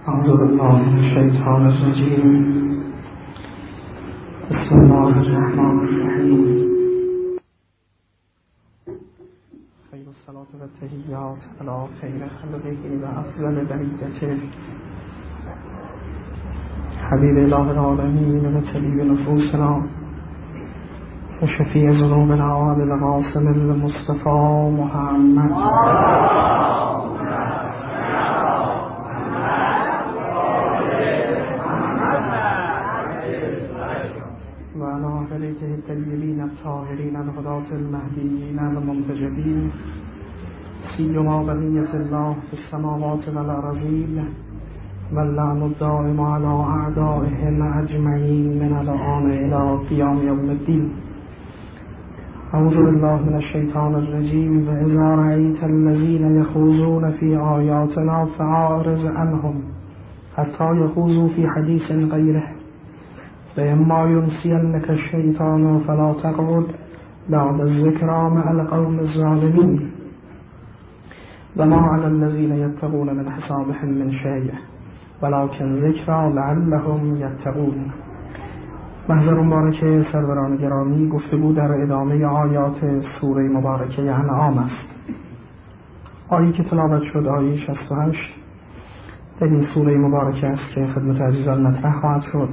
أعوذ بالله من الشيطان الرجيم. بسم الله الرحمن الرحيم. خير الصلاة والتحيات على خير خلقه وأفضل بريته حبيب الله العالمين وطبيب نفوسنا وشفيع ذنوبنا وبالقاسم المصطفى محمد الطيبين الطاهرين الهداة المهديين المنتجبين سيما بقية الله في السماوات والأرضين واللعن الدائم على أعدائهم أجمعين من الآن إلى قيام يوم الدين. أعوذ بالله من الشيطان الرجيم. وإذا رأيت الذين يخوضون في آياتنا فأعرض عنهم حتى يخوضوا في حديث غيره فإما ينسينك الشيطان فلا تقعد بعد الذكرى مع القوم الظالمين وما على الذين يتقون من حسابهم من شيء ولكن ذکرى لعلهم یتقون. محضر مبارکه سروران گرامی، گفتگو در ادامه آیات سوره مبارکه انعام است. آیه که تلاوت شد آیه 68 در این سوره مبارکه است که خدمت عزیزان مطرح خواهد شد.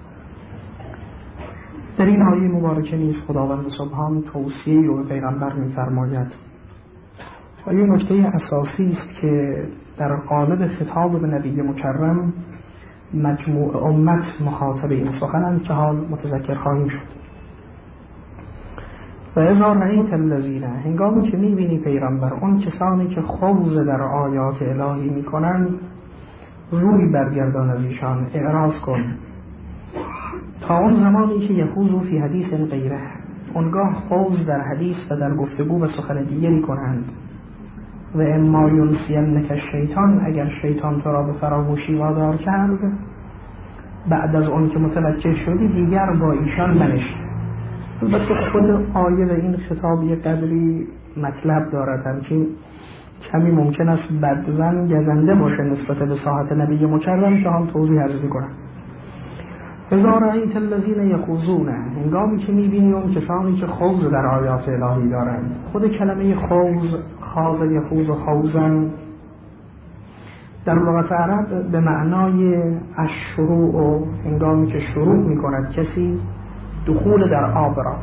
در این آیه مبارکه نیز خداوند سبحان توصیه رو به پیغمبر می‌فرماید و این نکته اساسی است که در قالب خطاب به نبی مکرم مجموع امت مخاطب این سخنند که حال متذکر خواهیم شد. و اذا رأیت الذین، هنگامی که می‌بینی پیغمبر اون کسانی که خوض در آیات الهی می‌کنند روی برگردان از ایشان، اعراض کن تا اون زمانی که یخوضوا فی حدیث غیره، اونگاه خوض در حدیث و در گفتگو و سخن دیگری کنند. و اما ینسینک الشیطان، اگر شیطان تو را به فراموشی وادار کرد بعد از اون که متوجه شدی دیگر با ایشان منشین. البته خود آیه و این خطاب یک قدری مطلب دارد، همچنین کمی ممکن است بدون گزنده باشه نسبت به ساحت نبی مکرم که هم توضیح عرض می‌کنم. اذا رأیت الذین یخوضون، هنگامی که می‌بینی اون کسانی که خوض در آیات الهی دارند. خود کلمه خوض، خاض یخوض و خوضن در لغت عرب به معنای الشروع و هنگامی که شروع می‌کند کسی دخول در آب را،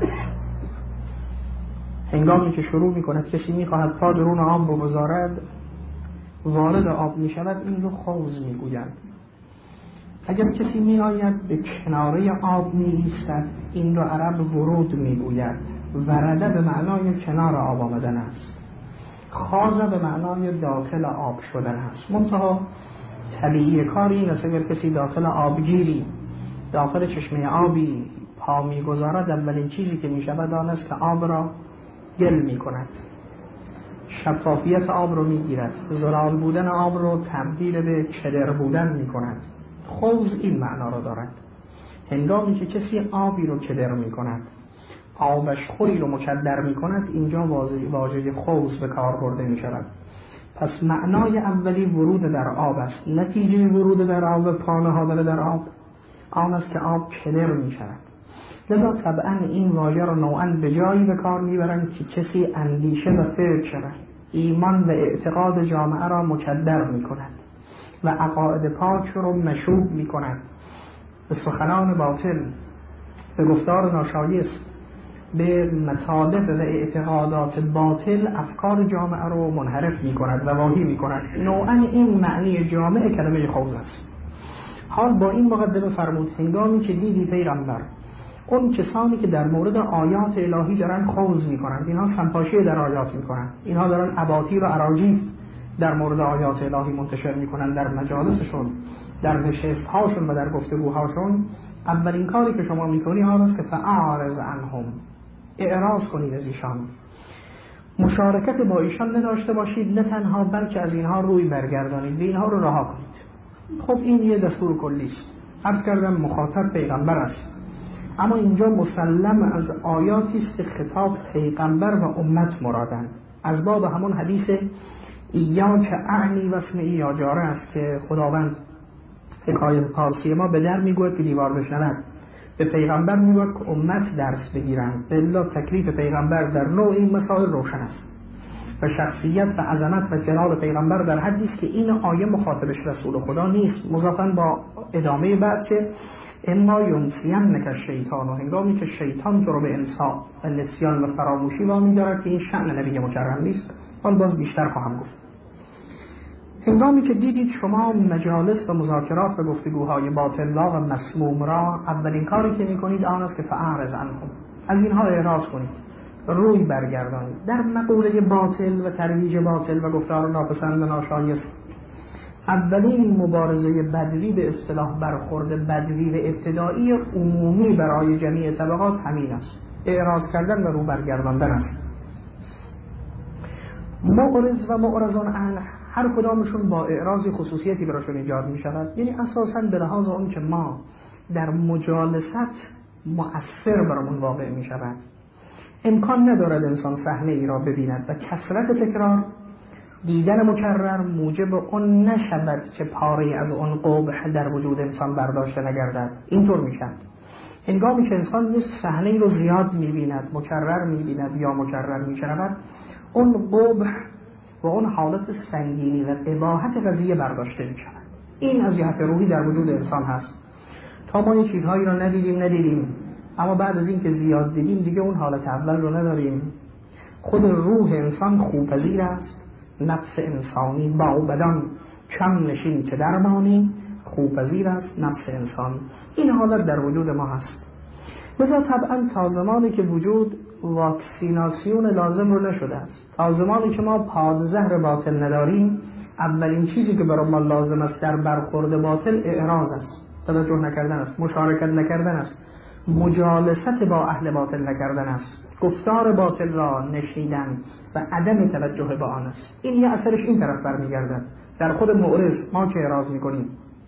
هنگامی که شروع می‌کند کسی می‌خواهد پا درون آب بگذارد وارد آب می‌شود، این رو خوض می‌گویند. اگر کسی می آید به کناره آب می ایستد این رو عرب ورود می گوید. ورده به معنای کنار آب آمدن است، خاض به معنای داخل آب شدن است. منتها طبیعی کاری این است اگر کسی داخل آبگیری، داخل چشمه آبی پا می گذارد، اولین چیزی که می شود آن است که آب را گل می کند، شفافیت آب رو می گیرد، زلال بودن آب رو تبدیل به کدر بودن می کند. خوض این معنا را دارد. هنگامی که کسی آبی رو کدر می کند، آبش خوری رو مکدر می کند، اینجا واژه خوض به کار برده می شود. پس معنای اولی ورود در آب است. نتیجه ورود در آب، پانهادن در آب، آن است که آب کدر می شود. لذا طبعا این واژه را نوعاً به جایی به کار می برند که کسی اندیشه و فکر، ایمان و اعتقاد جامعه را مکدر می کند و عقاید پاک رو مشوب می کند، به سخنان باطل، به گفتار ناشایست، به مطالب و اعتقادات باطل افکار جامعه رو منحرف می کند و واهی می کند. نوعا این معنی جامع کلمه خوض است. حال با این مقدمه فرمود هنگامی که دیدی پیغمبر اون کسانی که در مورد آیات الهی دارن خوض می کنند، اینها سنپاشی در آیات می کنند، اینها دارن اباطیل و اراجیف در مورد آیات الهی منتشر میکنن در مجالسشون، در نشستهاشون و در گفتگوهاشون، اولین کاری که شما میکنی آن است که فاعرض عنهم، اعراض کنید از ایشان، مشارکت با ایشان نداشته باشید، نه تنها بلکه از اینها روی برگردانید و اینها رو رها کنید. خب این یه دستور کلی است. عرض کردم مخاطب پیغمبر است، اما اینجا مسلم از آیاتی است که خطاب پیغمبر و امت مرادند، از باب همون حدیث ایاک اعنی و اسمعی یا جاره است که خداوند حکایت پارسی ما به در میگوید که دیوار بشنود، به پیغمبر میگوید که امت درس بگیرند. الا تکلیف پیغمبر در نوع این مسائل روشن است و شخصیت و عظمت و جلال پیغمبر در حدی است که این آیه مخاطبش رسول خدا نیست. مضافاً با ادامه بعد که اما ینسینک الشیطان، و هنگامی که شیطان تو رو به انسا و نسیان و فراموشی وامی دارد که این شأن نبی مکرم نیست. آن باز بیشتر خواهم گفت. هنگامی که دیدید شما مجالس و مذاکرات و گفتگوهای باطل و مسموم را، اولین کاری که میکنید آن است که فاعرض عنهم، از اینها اعراض کنید، روی برگردانید. در مقوله باطل و ترویج باطل و گفتار ناپسند و ناشایست، اولین مبارزه بدوی به اصطلاح برخورد بدوی و ابتدایی عمومی برای جمیع طبقات همین است، اعراض کردن و رو برگرداندن است. معرض و معرضان عنه هر کدامشون با اعراض خصوصیتی براشون ایجاد می شود. یعنی اساساً به لحاظ اون که ما در مجالست مؤثر برامون واقع می شود، امکان ندارد انسان صحنه ای را ببیند و کثرت تکرار دیدن مکرر موجب اون نشود که پاره از اون قبح در وجود انسان برداشته نگردد. اینطور می شود هنگامی که انسان یک صحنه ای رو زیاد می بیند، مکرر می بیند یا مکرر می شود، اون قبح و اون حالت سنگینی و قباحت قضیه برداشته می شود. این از جهت روحی در وجود انسان هست. تا ما یه چیزهایی را ندیدیم اما بعد از این که زیاد دیدیم دیگه اون حالت اول رو نداریم. خود روح انسان خوپذیر است، نفس انسانی با بدان کم نشین که درمانی، خوپذیر است نفس انسان. این حالت در وجود ما هست. لذا طبعا تا زمانی که وجود واکسیناسیون لازم رو نشده است، تا زمانی که ما پادزهر باطل نداریم، اولین چیزی که برای ما لازم است در برخورد باطل اعراض است، توجه نکردن است، مشارکت نکردن است، مجالست با اهل باطل نکردن است، گفتار باطل را نشیدن و عدم توجه به آن است. این یه اثرش این طرف برمیگردد در خود معرض ما که اعراض میکنیم.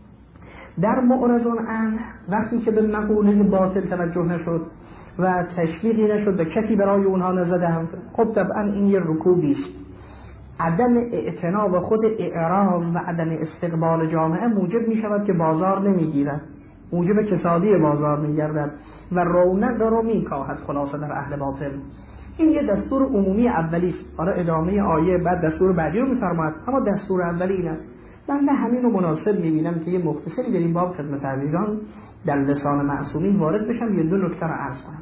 در معرضون عنه وقتی که به مقوله باطل توجه نشد و تشویقی نشد و کسی برای اونها نزدند، خب طبعا این یه رکودی است. عدم اعتنا و خود اعراض و عدم استقبال جامعه موجب می شود که بازار نمیگیرد، موجب کسادی بازار میگردد و رونق رو میکاهد خلاصه در اهل باطل. این یه دستور عمومی اولی است. حالا ادامه آیه بعد دستور بعدی رو میفرماید، اما دستور اولی این است. من همین رو مناسب میبینم که یه مختصری در این باب خدمت عزیزان در لسان معصومین وارد بشم، یه دو نکته رو عرض کنم.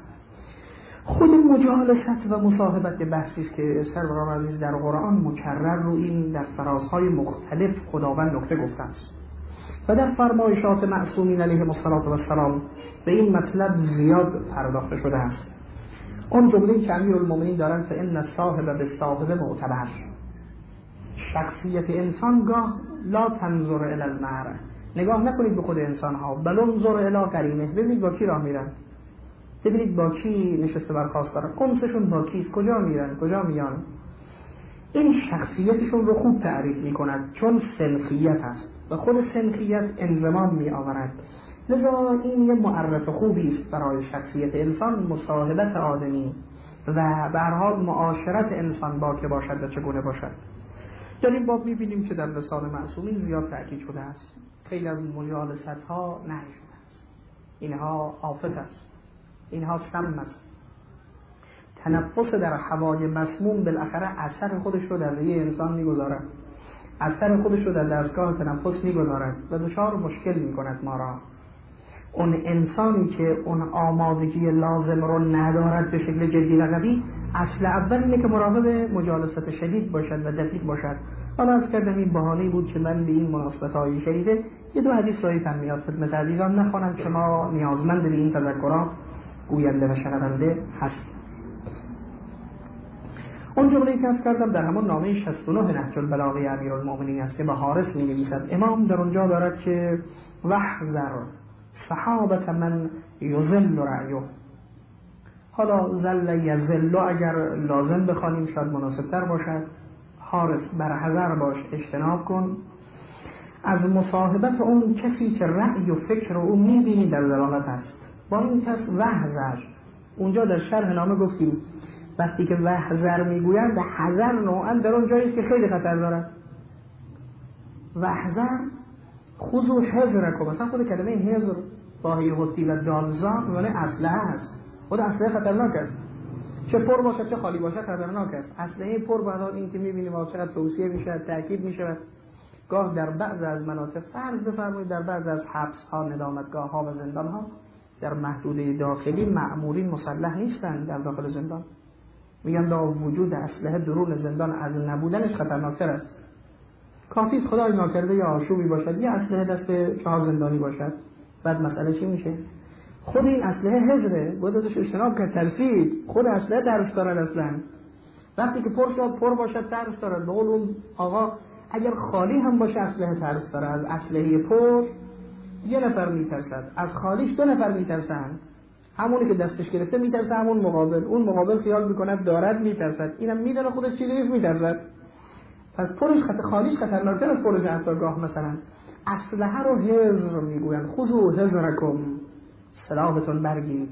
خود مجالست و مصاحبت بحثی است که سرور عزیز در قرآن مکرر رو این در فرازهای مختلف خداوند نکته گفته است و در فرمایشات معصومین علیهم السلام به این مطلب زیاد پرداخته شده است. اون جمله که امیرالمومنین دارن فإن الصاحب بالصاحب معتبر، شخصیت انسان گاه لا تنظر الی المرء، نگاه نکنید به خود انسان ها، بل انظر الی قرینه، ببینید با کی راه میرن، ببینید با کی نشسته برخاست دارن، قمصشون با کیست، کجا میرن کجا میان. این شخصیتشون رو خوب تعریف میکند چون سنخیت هست و خود سنخیت انضمام می آورد. لذا این یه معرف خوبی است برای شخصیت انسان، مصاحبت آدمی و به هر حال معاشرت انسان با که باشد و چگونه باشد. در این باب میبینیم که در لسان معصومین زیاد تأکید شده است. خیلی از مجالست ها نهی شده است. اینها آفت است، اینها سم است. تنفس در هوای مسموم بالاخره اثر خودش رو در ریه انسان میگذارد، اثر خودش رو در دستگاه تنفس میگذارد و دچار مشکل میکند ما را. اون انسانی که اون آمادگی لازم رو ندارد به شکل جدی و قوی، اصل اول اینه که مراقب مجالست شدید باشد و دقیق باشد. حالا از کردم این بهانه‌ای بود که من به این مناسبت‌های شدیده یه دو حدیث رایتن میاد خدمت عزیزان نخوانم که ما نیازمند به این تذکرات گوینده و شنونده هستیم. اون جمله‌ای که از کردم در همون نامه 69 نهج البلاغه امیرالمومنین است که به حارث می‌نویسد. امام در اونجا دارد که وحذر صحابت من یذل رأیه. حالا زل یذل اگر لازم بخوانیم شاید مناسب‌تر باشد. حارث برحذر باش، اجتناب کن از مصاحبت اون کسی که رأی و فکر او می‌بینی در ضلالت است. با این کس وحذر، اونجا در شرح نامه گفتیم وقتی که وحذر میگویند حذر نوعا در اون جایی است که خیلی خطر دارد. وحذر خذوا حذرکم. مثلا خود کلمه حذر با حتی و دالزام معنی اسلحه است. خود اسلحه خطرناک است، چه پر باشه چه خالی باشه خطرناک است. اسلحه پر برای این که می‌بینیم چقدر توصیه میشه، تاکید میشه. گاه در بعض از مناطق، فرض بفرمایید در بعض از حبس‌ها، ندامتگاه‌ها و زندان‌ها در محدوده داخلی مأمورین مسلح نیستند در داخل زندان. میگن با وجود اسلحه درون زندان از نبودنش خطرناکتر است. کافی است خدای ناکرده یا آشوبی باشد یه اسلحه دست 4 زندانی باشد، بعد مسئله چی میشه؟ خود این اسلحه حذره، باید ازش اجتناب کرد. ترسید خود اسلحه درس دارد. اصلا وقتی که پر شد پر باشد ترس دارد. به قول اون آقا اگر خالی هم باشه اسلحه ترس دارد. از اسلحه پر یه نفر میترسد، از خالیش 2 نفر میترسند. همونی که دستش گرفته میترسه، همون مقابل، اون مقابل خیال میکند دارد میترسد، اینم میدونه خودش چیزی نیست میترسد. پس پرش خالیش خطرناکتر از پرش حتی مثلا اسلحه رو حذر میگویند. خذوا حذرکم، سلاحتون برگیرید.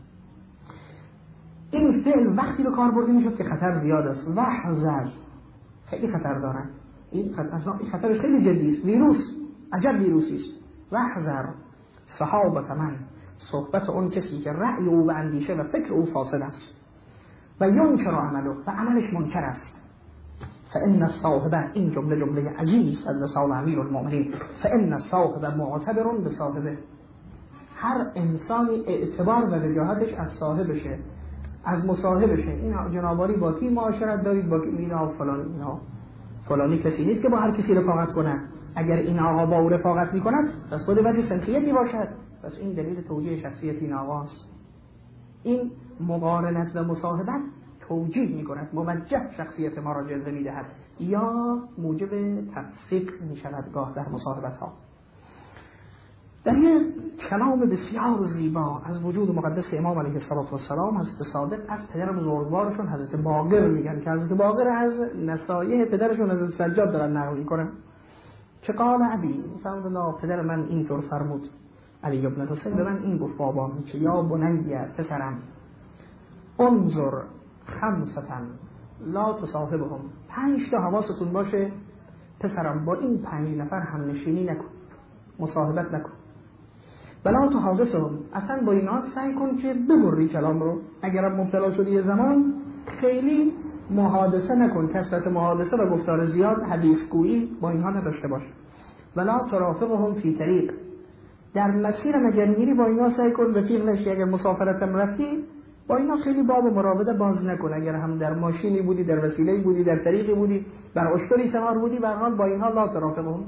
این فعل وقتی به کار برده میشد که خطر زیاد است. وحذر خیلی خطر دارن، این خطرش خیلی جدی است. ویروس، عجب ویروسی است. وحذر صحابت من، صحبت اون کسی که رأی او و اندیشه و فکر او فاسد است و ینکر عمله و عملش منکر است. فإن الصاحب، این جمله عجیب از لسان امیر المؤمنین، فإن الصاحب معتبر بصاحبه. هر انسانی اعتبار و وجاهتش از صاحبشه، از مصاحبشه. این جنابالی با کی معاشرت دارید؟ با اینا فلان، اینا فلانی کسی نیست که با هر کسی رفاقت کنه. اگر این آقا با او رفاقت میکند پس خود وجه سنخیتی باشد، پس این دلیل توجیه شخصیت این آقاست. این مقارنت و مصاحبت توجیه میکند، موجه شخصیت ما را جلوه میدهد یا موجب تفسیق میشود گاه در مصاحبت ها. در یک کلام بسیار زیبا از وجود مقدس امام علیه السلام، حضرت صادق از پدر بزرگوارشون حضرت باقر میگن که حضرت باقر از نصایح پدرشون حضرت سجاد دارن نقل میکنن که قال ابی، فرمود الله پدر من اینطور فرمود، علی ابن حسین به من این گفت بابا که یا بنیه پسرم، انظر خمسة لا تصاحبهم، 5 تا حواستون باشه پسرم، با این 5 نفر هم نشینی نکن، مصاحبت نکن. ولا تحادثهم، اصلا با اینا سعی کن که ببری کلام رو. اگرم مبتلا شدی یه زمان خیلی محادثه نکن، کثرت محادثه و گفتار زیاد، حدیث گویی با اینها نداشته باش. ولا ترافقهم فی طریق، در مسیر مگر میری با اینا سعی کن رفیق نشی. اگر مسافرتم رفتی با اینا خیلی باب مراوده باز نکن. اگر هم در ماشینی بودی، در وسیله‌ای بودی، در طریقی بودی، بر اشتری سوار بودی، به هر حال با اینها لا ترافقهم.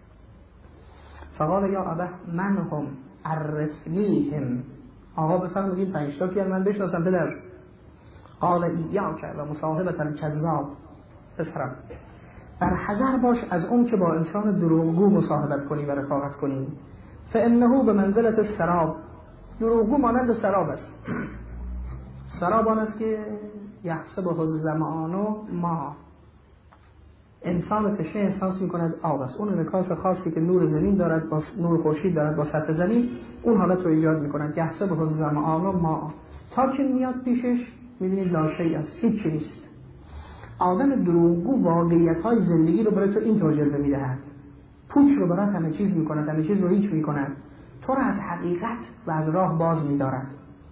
فقال یا ابه من هم عرفنیهم، آقا بفرمود این 5 تا که من بشناسم پدر. قال ایاک و مصاحبت الکذاب، پسرم بر حذر باش از اون که با انسان دروغگو مصاحبت کنی و رفاقت کنی. فانه به منزلت السراب، دروغگو مانند سراب است. سراب آن است که یحسبه الظمآن ما، انسان تشنه احساس میکند آب است. اون انعکاس خاصی که نور زمین دارد با نور خورشید دارد با سطح زمین، اون حالت رو ایجاد میکند. یحسبه الظمآن ما، تا که میاد پیشش میبینید لاشه‌ای است، هیچ چیز نیست. آدم دروغگو واقعیت‌های زندگی رو برای تو اینطور جلوه میدهد، پوچ رو برات همه چیز میکند، همه چیز رو هیچ میکند، تو رو از حقیقت و از راه باز میدارد.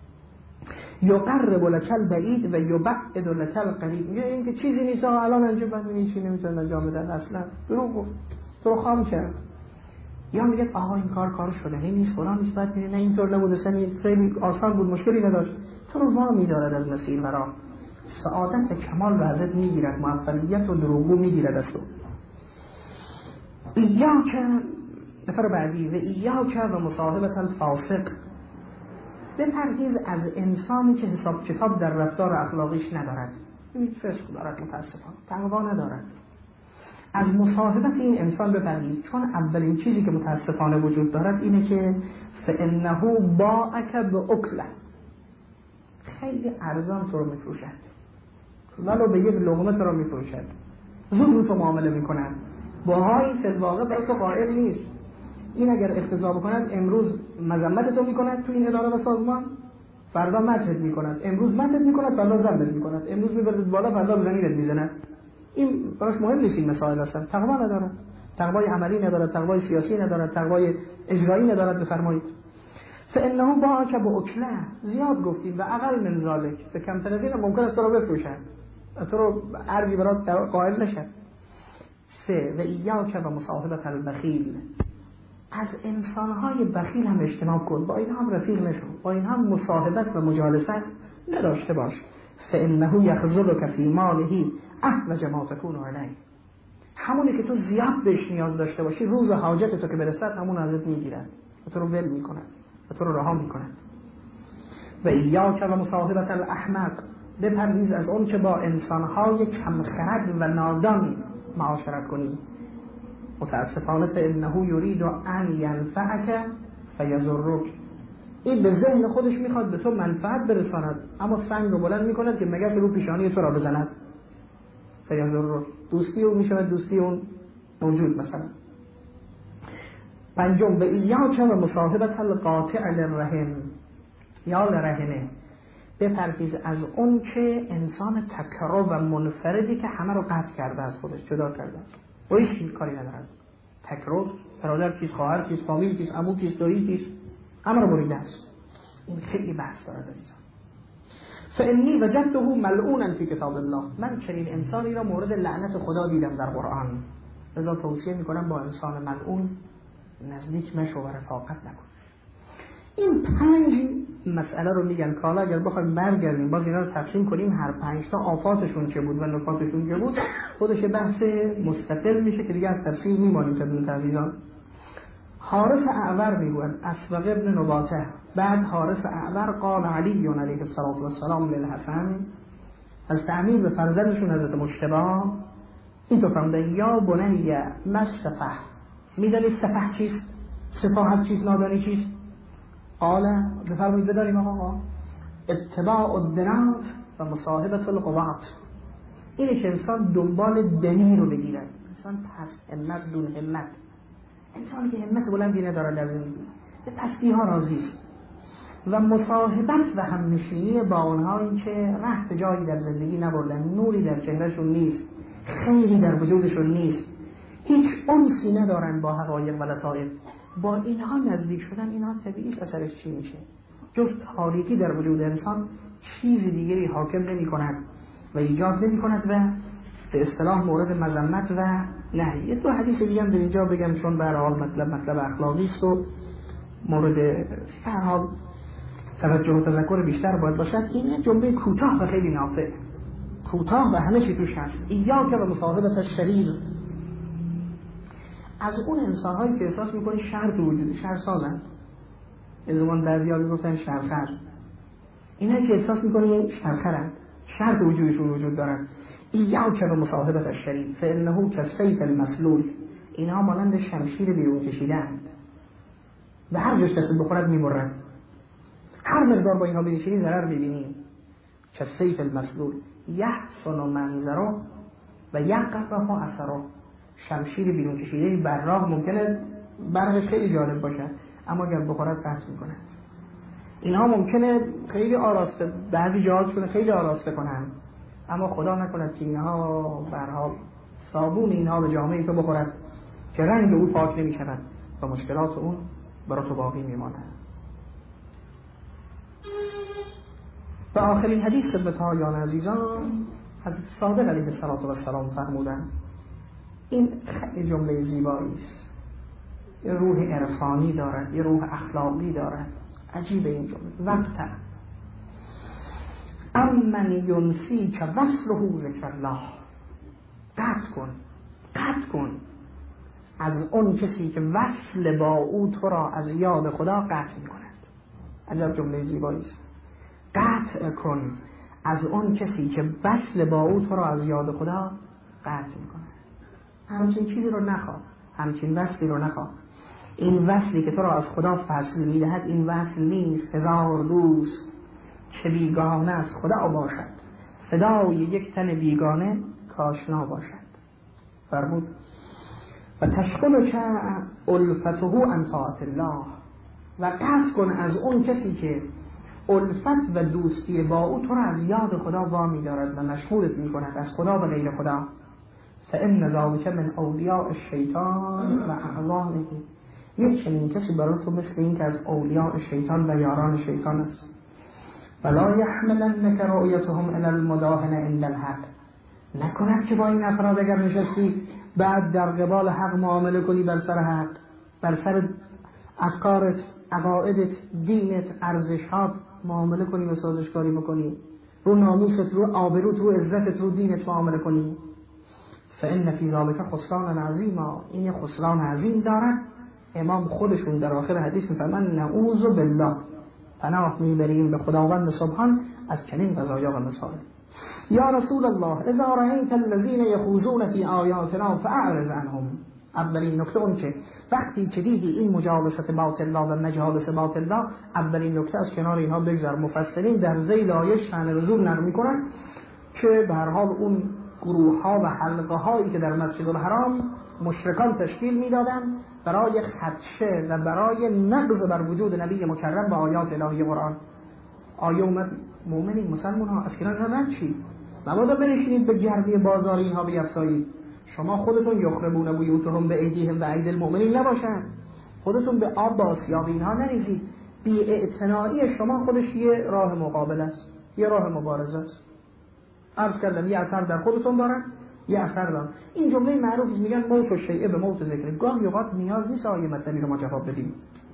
یقرب لک البعید و یبعد لک القریب، میگه این که چیزی نیست، الان انجام بدین چیزی نمیتونه انجام بدن، اصلا دروغ گفت، تو رو خام کرد. یا میگه آقا این کار شدنی نیست، فلان نیست، بعد نه اینطور نبود، اصلا خیلی آسان بود، مشکلی نداشت، تو رو وا میدارد از مسیر و راه. سعادت به کمال و ازت میگیرد، موفقیت و دروغگو میگیرد از تو. ایاک، نفر بعدی، و ایاک و مصاحبت الفاسق، بپرهیز از انسانی که حساب کتاب در رفتار اخلاقیش ندارد. این فسق دارد، متاسفانه تقوا ندارد. از مصاحبت این انسان بپرهیز، چون اولین چیزی که متاسفانه وجود دارد اینه که فانه باعک باکله، خیلی ارزان تو رو میفروشد، ولو به یک لقمه تو رو میفروشد، زود تو معامله میکنند، باهایی فی الواقع برای تو قائل نیست. این اگر اقتضا بکند امروز مذمت تو میکند تو این اداره و سازمان، فردا مدحت میکند، امروز مدحت میکند، فردا ذمت میکند، امروز میبرد بالا، فردا زمینت میزند. این براش مهم نیست، این مسائل هستن. تقوا نداره، تقوای عملی ندارد، تقوای سیاسی ندارد، تقوای اجرایی ندارد. بفرمایید فانه باعک باکله، زیاد گفتیم و اقل من ذلک، به کمتر از این ممکن است تو رو بفروشن، تو رو ارگی برات قائل نشد. 3 و ایاک و مصاحبت البخیل، از انسانهای بخیل هم اجتناب کن، با این هم رفیق نشو، با این هم مصاحبت و مجالست نداشته باش. فانه یخذلک فی ماله احوج ما تکون علیه، همونی که تو زیاد بهش نیاز داشته باشی روز حاجت تو که برسد همون ازت میگیرن و تو رو ول میکنن و تو رو رها میکنن. و ایاک و مصاحبت الاحمق، بپرهیز از اون که با انسانهای کم خرد و نادان معاشرت کنی. متاسفانه فانه یرید ان ینفعک فیضرک، این به ذهن خودش میخواد به تو منفعت برساند اما سنگ رو بلند میکند که مگس رو پیشانی تو را بزند. فیضرک، دوستی اون میشود دوستی اون موجود مثلا. 5 و ایاک و مصاحبت القاطع للرحم یا لرحمه، بپرهیز از اون که انسان تکرر و منفردی که همه رو قطع کرده از خودش، جدا کرده است و هیچ کاری ندارد. تکرر، برادر کیست، خواهر کیست، فامیل کیست، عمو کیست، دایی کیست، همه رو بریده است. این خیلی بحث دارد عزیزان. فانی وجدته ملعونا فی کتاب الله، من چنین انسانی را مورد لعنت خدا دیدم در قرآن، لذا توصیه میکنم با انسان ملعون نزدیک مشو و رفاقت نکن. این 5 مسئله رو میگن که حالا اگر بخوایم برگردیم باز اینا رو تقسیم کنیم هر 5 تا آفاتشون چه بود و نکاتشون چه بود خودش بحث مستقل میشه که دیگه از تفصیل میمانیم. خدمت عزیزان، حارث اعور میگوید اسبق ابن نباته، بعد حارث اعور قال علی علیه السلام للحسن، از تعمیم به فرزندشون حضرت مجتبی این تو فرمودن یا بنی مصفح، میدانید سفح چیست؟ سفاحت چیست؟ نادانی چیست؟ قال بفرمایید بداریم آقا اتباع الدنات و مصاحبت القوات، اینه که انسان دنبال دنی رو بگیره، انسان پس همت دون همت، انسانی که همت بلندی نداره در زندگی به پستی ها راضی است. و مصاحبت و همنشینی با اونها این که رهت جایی در زندگی نبردن، نوری در چهرهشون نیست، خیری در وجودشون نیست، هیچ انسی ندارن با حقایق و لطائف، با اینها نزدیک شدن اینها طبیعی اثرش چی میشه؟ جز تاریکی در وجود انسان چیز دیگری حاکم نمی کند و ایجاد نمی کند و به اصطلاح مورد مذمت و نهی. 2 حدیث دیگه هم در اینجا بگم چون به هر حال مطلب اخلاقی است و مورد هر حال توجه و تذکر بیشتر باید باشد. این جمله کوتاه و خیلی نافع، کوتاه و همه چی توش هست. ایاک و مصاحبت الشریر، از اون انسان‌هایی که احساس می‌کنی شر تو وجود، شر سازن، از زمان بعضی‌ها میگفتن شرخر، اینا که احساس می‌کنی شرخرن، شر تو وجودشون وجود دارن. ایاک و مصاحبت الشریر فانه کالسیف المسلول، اینها مانند شمشیر بیرون کشیده‌اند و هر جوش دست بخورد می‌برند، هر مقدار با اینها بنشینی ضرر می‌بینی. کالسیف المسلول یحسن منظره و یقطع اثره، شمشیر بیرون کشیده بر راه ممکنه برقش خیلی جالب باشه اما اگر بخورد قطع میکنه. اینها ممکنه خیلی آراسته، بعضی جهازشون خیلی آراسته کنن اما خدا نکند که اینها برها صابون اینها به جامعه تو بخورد که رنگ او پاک نمی شود و مشکلات اون برای تو باقی میماند. و آخرین حدیث خدمت آیان عزیزان حضرت صادق علیه السلام فرمودن، این خیلی جمله زیبایی است، یه روح عرفانی دارد، یه روح اخلاقی دارد. عجیبه این جمله. وقت امن ینسی که وصله ذکر الله، قطع کن از اون کسی که وصل با او تو را از یاد خدا قطع می کند. عجب جمله زیبایی است. قطع کن از اون کسی که وصل با او تو را از یاد خدا قطع می کند. همچین چیزی رو نخواه، همچین وصلی رو نخواه. این وصلی که تو را از خدا فصل میدهد این وصل نیست. 1000 دوست که بیگانه از خدا باشد، فدای یک تن بیگانه کاشنا باشد. فرمود و تشغل که الفته عن طاعت الله، و قطع کن از اون کسی که الفت و دوستی با او تو را از یاد خدا وامی دارد و مشغولت می کند از خدا و غیر خدا. فإن ذلك من اولیاء الشیطان و اعوانه. یک چنین کسی برای تو مثل این که از اولیاء شیطان و یاران شیطان است. ولا یحملنک رؤیتهم الی المداهنه عند الحق. نکند که با این افراد اگر نشستی بعد در قبال حق معامله کنی بر سر حق، بر سر افکارت، عقایدت، دینت، ارزشات معامله کنی و سازشکاری بکنی، رو ناموست، رو آبروت، رو عزتت، رو دینت معامله کنی. فإن فی ذلک خسران عظیما. این خسران عظیم دارد. امام خودشون در آخر حدیث میفرمان نعوذ بالله، پناه میبریم به خداوند سبحان از چنین قضایا و مثال. یا رسول الله اذا رأیت الذین یخوضون فی آیاتنا فاعرض عنهم. اولین نکته اون که وقتی که دیدی این مجالست باطل و مجالس باطل، اولین نکته از کنار اینها بگذر. مفسرین در ذیل آیه شأن نزول نقل میکنن که به هر حال اون گروه ها و حلقه هایی که در مسجد الحرام مشرکان تشکیل میدادن برای خدشه و برای نقض بر وجود نبی مکرم و آیات الهی قرآن. آیه اومد مؤمنین مسلمان ها از کنار اینا رد شید، مبادا بنشینید به گردی بازار اینها بیفزایید. شما خودتون یخربون بیوتهم به ایدیهم و ایدی المؤمنین نباشن، خودتون به آب با آسیاب اینها نریزید. بی‌اعتنایی شما خودش یه راه مقابل است، یه راه مبارزه است. عرض کردم یه اثر در خودتون دارن، یه اثر دارن. این جمله معروفی میگن موت و شیعه به موت ذکر. گاهی اوقات نیاز نیست آیه مطلبی رو ما جواب بدیم.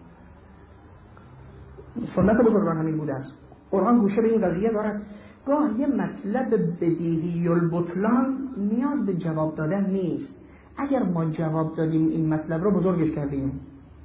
سنت بزرگان همین بوده است. قرآن گوشه به این قضیه دارد. گاه یه مطلب بدیهی البطلان نیاز به جواب دادن نیست. اگر ما جواب دادیم این مطلب رو بزرگش کردیم،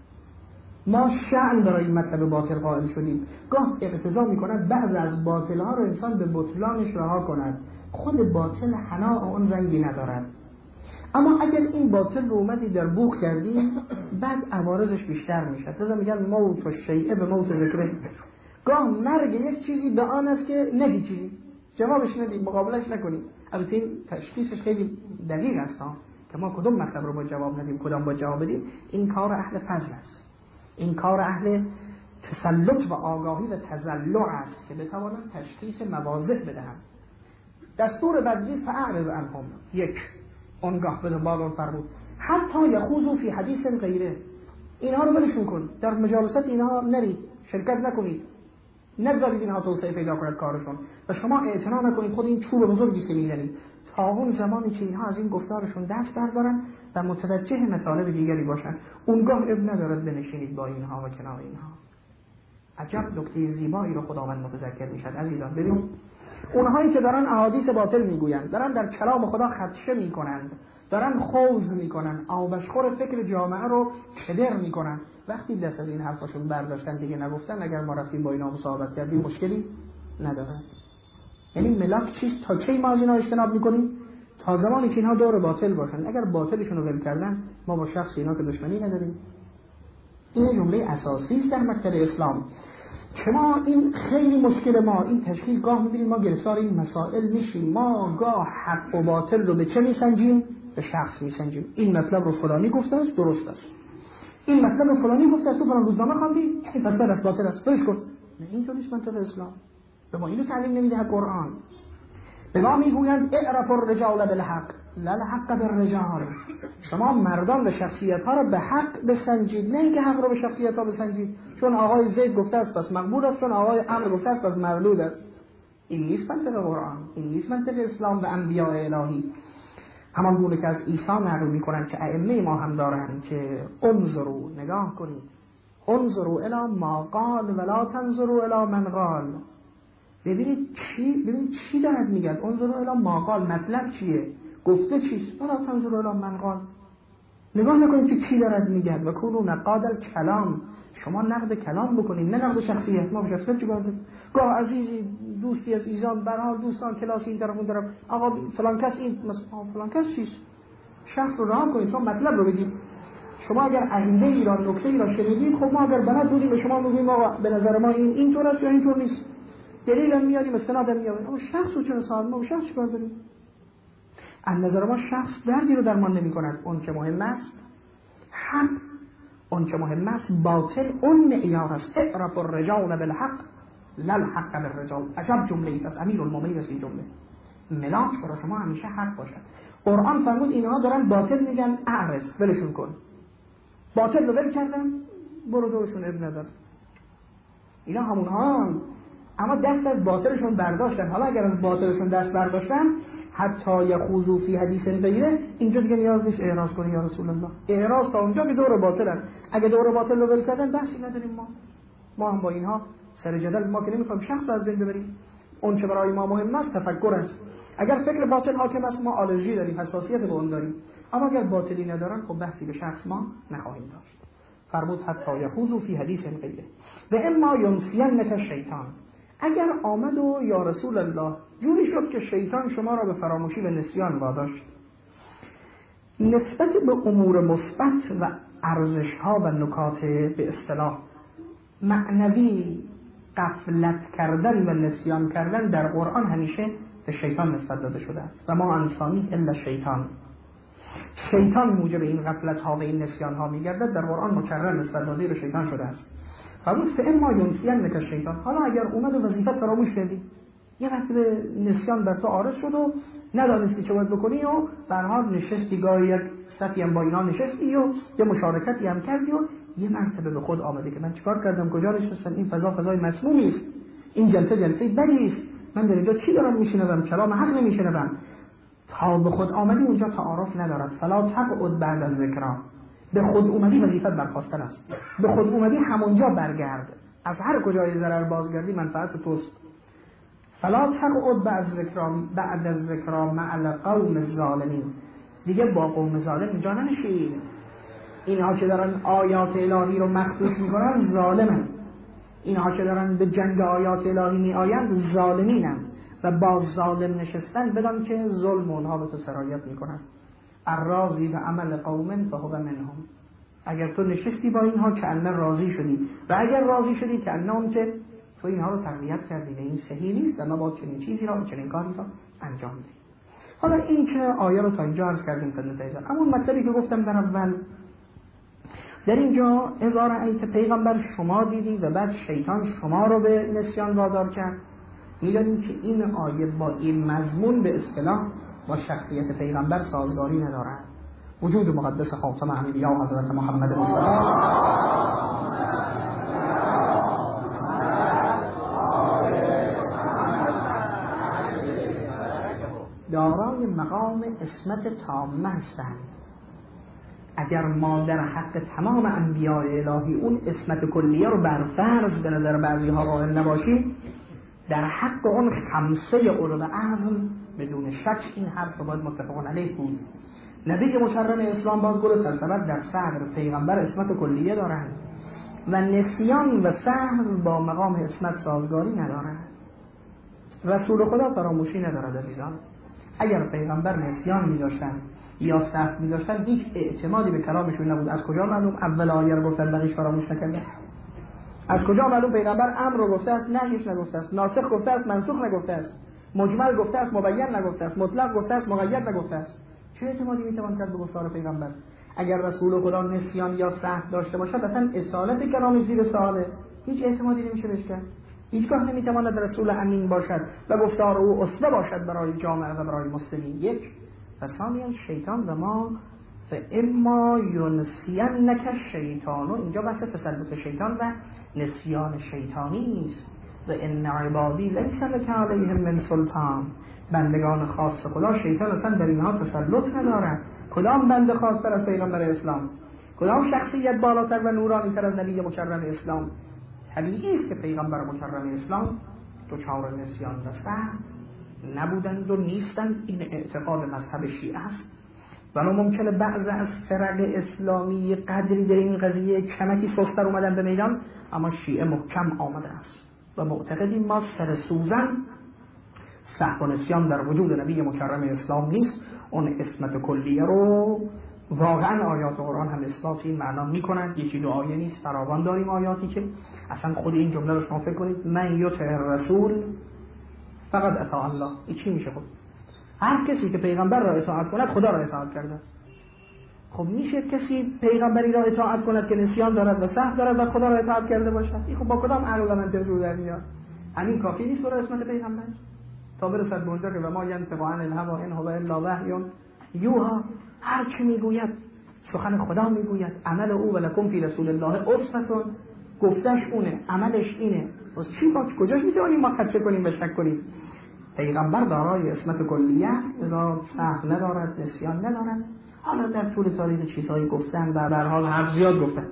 ما شأن برای این مطلب باطل قائل شدیم. گاه اقتضا میکند بعض از باطل ها رو انسان به بطلانش رها کند. خود باطل حنا اون رنگی ندارد. اما اگر این باطل رو اومدی در بوق کردی بعد عوارضش بیشتر میشه. لذا میگن موت و شیعه به موت ذکره. گاه مرگ یک چیزی به آن است که نگی چیزی جوابش ندی، مقابلش نکنی. البته این تشخیصش خیلی دقیق است که ما کدوم مطلب رو با جواب ندیم کدام با جواب بدیم. این کار اهل فضل است، این کار اهل تسلط و آگاهی و تزلع است که بتوانند تشخیص مواضع بدهند. دستور بعدی فاعرض عنهم. یک، اونگاه به دنبال اون فرمود حتی یخوضوا فی حدیث غیره. اینها رو ولشون کن، در مجالست اینها نرید، شرکت نکنید، نگذارید اینها توسعه پیدا کنند کارشون و شما اعتنا نکنید. خود این چوب بزرگی که میزنید تا اون زمانی که اینها از این گفتارشون دست بردارن و متوجه مطالب دیگری باشن، اونگاه اب ندارد بنشینید با اینها و کنار اینها. عجب نکته زیبایی رو خداوند متذکر میشد عزیزان. ببین اونهایی که دارن احادیث باطل میگویند، دارن در کلام خدا خدشه میکنند، دارن خوض میکنن، آبشخور فکر جامعه رو کدر میکنن، وقتی دست از این حرفاشون برداشتن دیگه نگفتن اگر ما رفتیم با اینا مصاحبت کردیم مشکلی نداره. یعنی ملاک چیست؟ تا کی ما از اینا اجتناب میکنیم؟ تا زمانی که اینا دور باطل باشن. اگر باطلشون رو ول کردن ما با شخص اینا که دشمنی نداریم. این جمله اساسی است در مکتب اسلام که ما این خیلی مشکل ما این تشکیل گاه می‌بینیم ما گرفتار این مسائل میشیم. ما گاه حق و باطل رو به چه میسنجیم؟ به شخص میسنجیم. این مطلب رو فلانی گفته است، درست است. این مطلب رو فلانی گفته است، تو فلان روزنامه خواندی، این مطلب است، باطل است، برش کن. نه اینطور نیست منطق اسلام. به ما اینو تعلیم نمیده قرآن. به ما میگویند اعرف الرجال بالحق لا الحق بالرجال. شما مردان و شخصیت ها رو به حق بسنجید، نه اینکه حق رو به شخصیت ها بسنجید. چون آقای زید گفته است پس مقبول است، چون آقای عمرو گفته است پس مردود است. این نیست منطق قرآن، این نیست منطق اسلام و انبیاء الهی. همان گونه که از عیسی نقل میکنن که ائمه ما هم دارن که انظروا، نگاه کنید، انظروا الی ما قال ولا تنظروا الی من قال. ببینید چی دارد میگه. انظروا الی ما قال، مطلب چیه، گفته چیست. ولا تنظروا الی من قال، نگاه نکنید که چی دارد میگه. و کونوا نقاد الکلام، شما نقد کلام بکنید نه نقد شخصیت. ما به شخصیت چیکار داریم؟ گاه عزیزی دوستی از ایزان به حال دوستان کلاسی این طرف اون طرف، آقا فلان کس این مثلا فلان کس چیست، شخص رو رها کنید، شما مطلب رو بگید. شما اگر عقیده ای را نکته ای را شنیدید، خب ما اگر بلد بودیم به شما میگیم آقا به نظر ما این طور است یا این طور نیست، دلیل هم میاریم، استناد هم میاریم. اما شخص رو چرا صاحب ما به شخص چیکار داریم؟ از نظر ما شخص دردی رو درمان نمی‌کند. اون که مهم است حق، اون که مهم است باطل، اون معیار است. اعرف الرجال بالحق لا الحق بالرجال. عجب جمله است از امیرالمومنین این جمله. ملاک برای شما همیشه حق باشد. قرآن فرمود اینها دارن باطل میگن، اعرض، ولشون کن. باطل رو ول کردن، برو دوشون ابن ندار. اینا همونها، اما دست از باطلشون برداشتن. حالا اگر از باطلشون دست برداشتن، حتی یخوضوا فی حدیث غیره، اینجا دیگه نیاز نیست اعراض کنی یا رسول الله. اعراض تا اونجا که دور باطلن. اگه دور باطل رو ول کردن بحثی نداریم. ما هم با اینها سر جدل، ما که نمیخوایم شخص از بین ببریم. اون چه برای ما مهم است تفکر است. اگر فکر باطل حاکم است ما آلرژی داریم، حساسیت به اون داریم. اما اگر باطلی ندارن خب بحثی به شخص ما نخواهیم داشت. فرمود حتی یخوضوا فی حدیث غیره و اما ینسینک الشیطان. اگر آمد و یا رسول الله جوری شد که شیطان شما را به فراموشی و نسیان واداشت، نسبت به امور مثبت و ارزش‌ها و نکات به اصطلاح معنوی غفلت کردن و نسیان کردن در قرآن همیشه به شیطان نسبت داده شده است و ما انسانی الا شیطان. شیطان موجب این غفلت ها و این نسیان ها میگردد، در قرآن مکرر نسبت داده به شیطان شده است. فرمود اما ینسینک الشیطان. حالا اگر اومد و وظیفت فراموش کردی، یه وقتی به نسیان بر تو عارض شد و ندانستی چه باید بکنی و به هر حال نشستی، گاهی یک صفی هم با اینا نشستی و یه مشارکتی هم کردی و یه مرتبه به خود آمده که من چیکار کردم، کجا نشستم، این فضا فضای مسمومی است، این جلسه جلسه بدی است، من در اینجا چی دارم میشنوم، کلام حق نمیشنوم. تا به خود آمدی اونجا تعارف ندارد. فلا تقعد بعد از ذکرا. به خود اومدی وظیفت برخواستن است. به خود اومدی همونجا برگرد، از هر کجای ضرر بازگردی منفعت توست. فلا تقعد بعد از ذکرا مع القوم الظالمین. دیگه با قوم ظالم اینجا ننشین. اینها که دارن آیات الهی رو مخدوش میکنن ظالمن. اینها که دارن به جنگ آیات الهی میآیند ظالمینن و با ظالم نشستن بدان که ظلم اونها به تو سرایت میکنن. الراضی به عمل قوم فهو منهم. اگر تو نشستی با اینها که انه راضی شدی و اگر راضی شدی که انه اون که تو اینها رو تقویت کردی، این صحیح نیست و ما با چنین چیزی را چنین کاری را انجام بدیم. حالا این که آیه رو تا اینجا عرض کردیم خدمت عزیزان. اما مطلبی که گفتم در اول، در اینجا اذا رأیت پیغمبر شما دیدی و بعد شیطان شما رو به نسیان وادار کرد، می‌دانیم که این آیه با این مضمون به اصطلاح با شخصیت پیغمبر سازگاری ندارد. وجود مقدس خاتم انبیا حضرت محمد مصطفی دارای مقام عصمت تامه هستند. اگر ما در حق تمام انبیاء الهی اون عصمت کلیه رو بر فرض به نظر بعضی ها قائل نباشیم، در حق اون خمسه اولو العزم بدون شک این حرف رو باید متفقون علیه بود. نبی مکرم اسلام باز گل سلطنت در صدر پیغمبر عصمت کلیه دارند و نسیان و سهو با مقام عصمت سازگاری ندارند. رسول خدا فراموشی ندارد عزیزان. اگر پیغمبر نسیان می داشتن یا سهو می داشتن هیچ اعتمادی به کلامشون نبود. از کجا معلوم اول آیه رو گفتن بقیش فراموش نکردن؟ از کجا معلوم پیغمبر امر رو گفته است نهیش نگفته است، ناسخ گفته است منسوخ نگفته است، مجمل گفته است مبین نگفته است، مطلق گفته است مقید نگفته است؟ چه اعتمادی میتوان کرد به گفتار پیغمبر؟ اگر رسول خدا نسیان یا سهو داشته باشد اصلا اصالت کلام زیر سواله، هیچ اعتمادی نمیشه بهش کرد. هیچگاه نمیتواند رسول امین باشد و گفتار او اسوه باشد برای جامعه و برای مسلمین. یک و ثانیاً شیطان و ما فاما ینسینک الشیطان، اینجا بحث تسلط شیطان و نسیان شیطانی است. و ان عبادی لیس لک علیهم من سلطان، بندگان خاص خدا شیطان اصلا در اینها تسلط ندارد. کدام بنده خاص‌تر از پیغمبر اسلام؟ کدام شخصیت بالاتر و نورانی تر از نبی مکرم اسلام؟ طبیعی است که پیغمبر مکرم اسلام دچار نسیان و سهو نبودند و نیستند. این اعتقاد مذهب شیعه است. ولو ممکنه بعض از فرق اسلامی قدری در این قضیه کمکی سست‌تر اومدن به میدان، اما شیعه محکم آمده است و معتقدیم ما سر سوزن سهو و نسیان در وجود نبی مکرم اسلام نیست. اون عصمت کلیه رو واقعا آیات قرآن هم اثبات این معنا میکنند. یکی دو آیه نیست، فراوان داریم آیاتی که اصلا خود این جمله رو شما فکر کنید من یطع الرسول فقط اطاع الله. این چی میشه؟ خب هر کسی که پیغمبر را اطاعت کند خدا را اطاعت کرده است. خب میشه کسی پیغمبری را اطاعت کند که نسیان دارد و سهو دارد و خدا را اطاعت کرده باشد؟ این خب با کدام عقل و منطق رو در میاد؟ همین کافی نیست برای عصمت پیغمبر تا برسد به اونجا که و ما ینطق عن الهوی ان هو الا وحی یوها هر چی میگوید سخن خدا میگوید، عمل او ولکم فی رسول الله اسوه، گفتش اونه، عملش اینه. بس چی باید کجاش میتونیم ما خدشه کنیم و شک کنیم؟ پیغمبر دارای عصمت کلیه است، لذا سهو ندارد، نسیان ندارد. حالا در طول تاریخ چیزهایی گفتن و به هر حال حرف زیاد گفتن.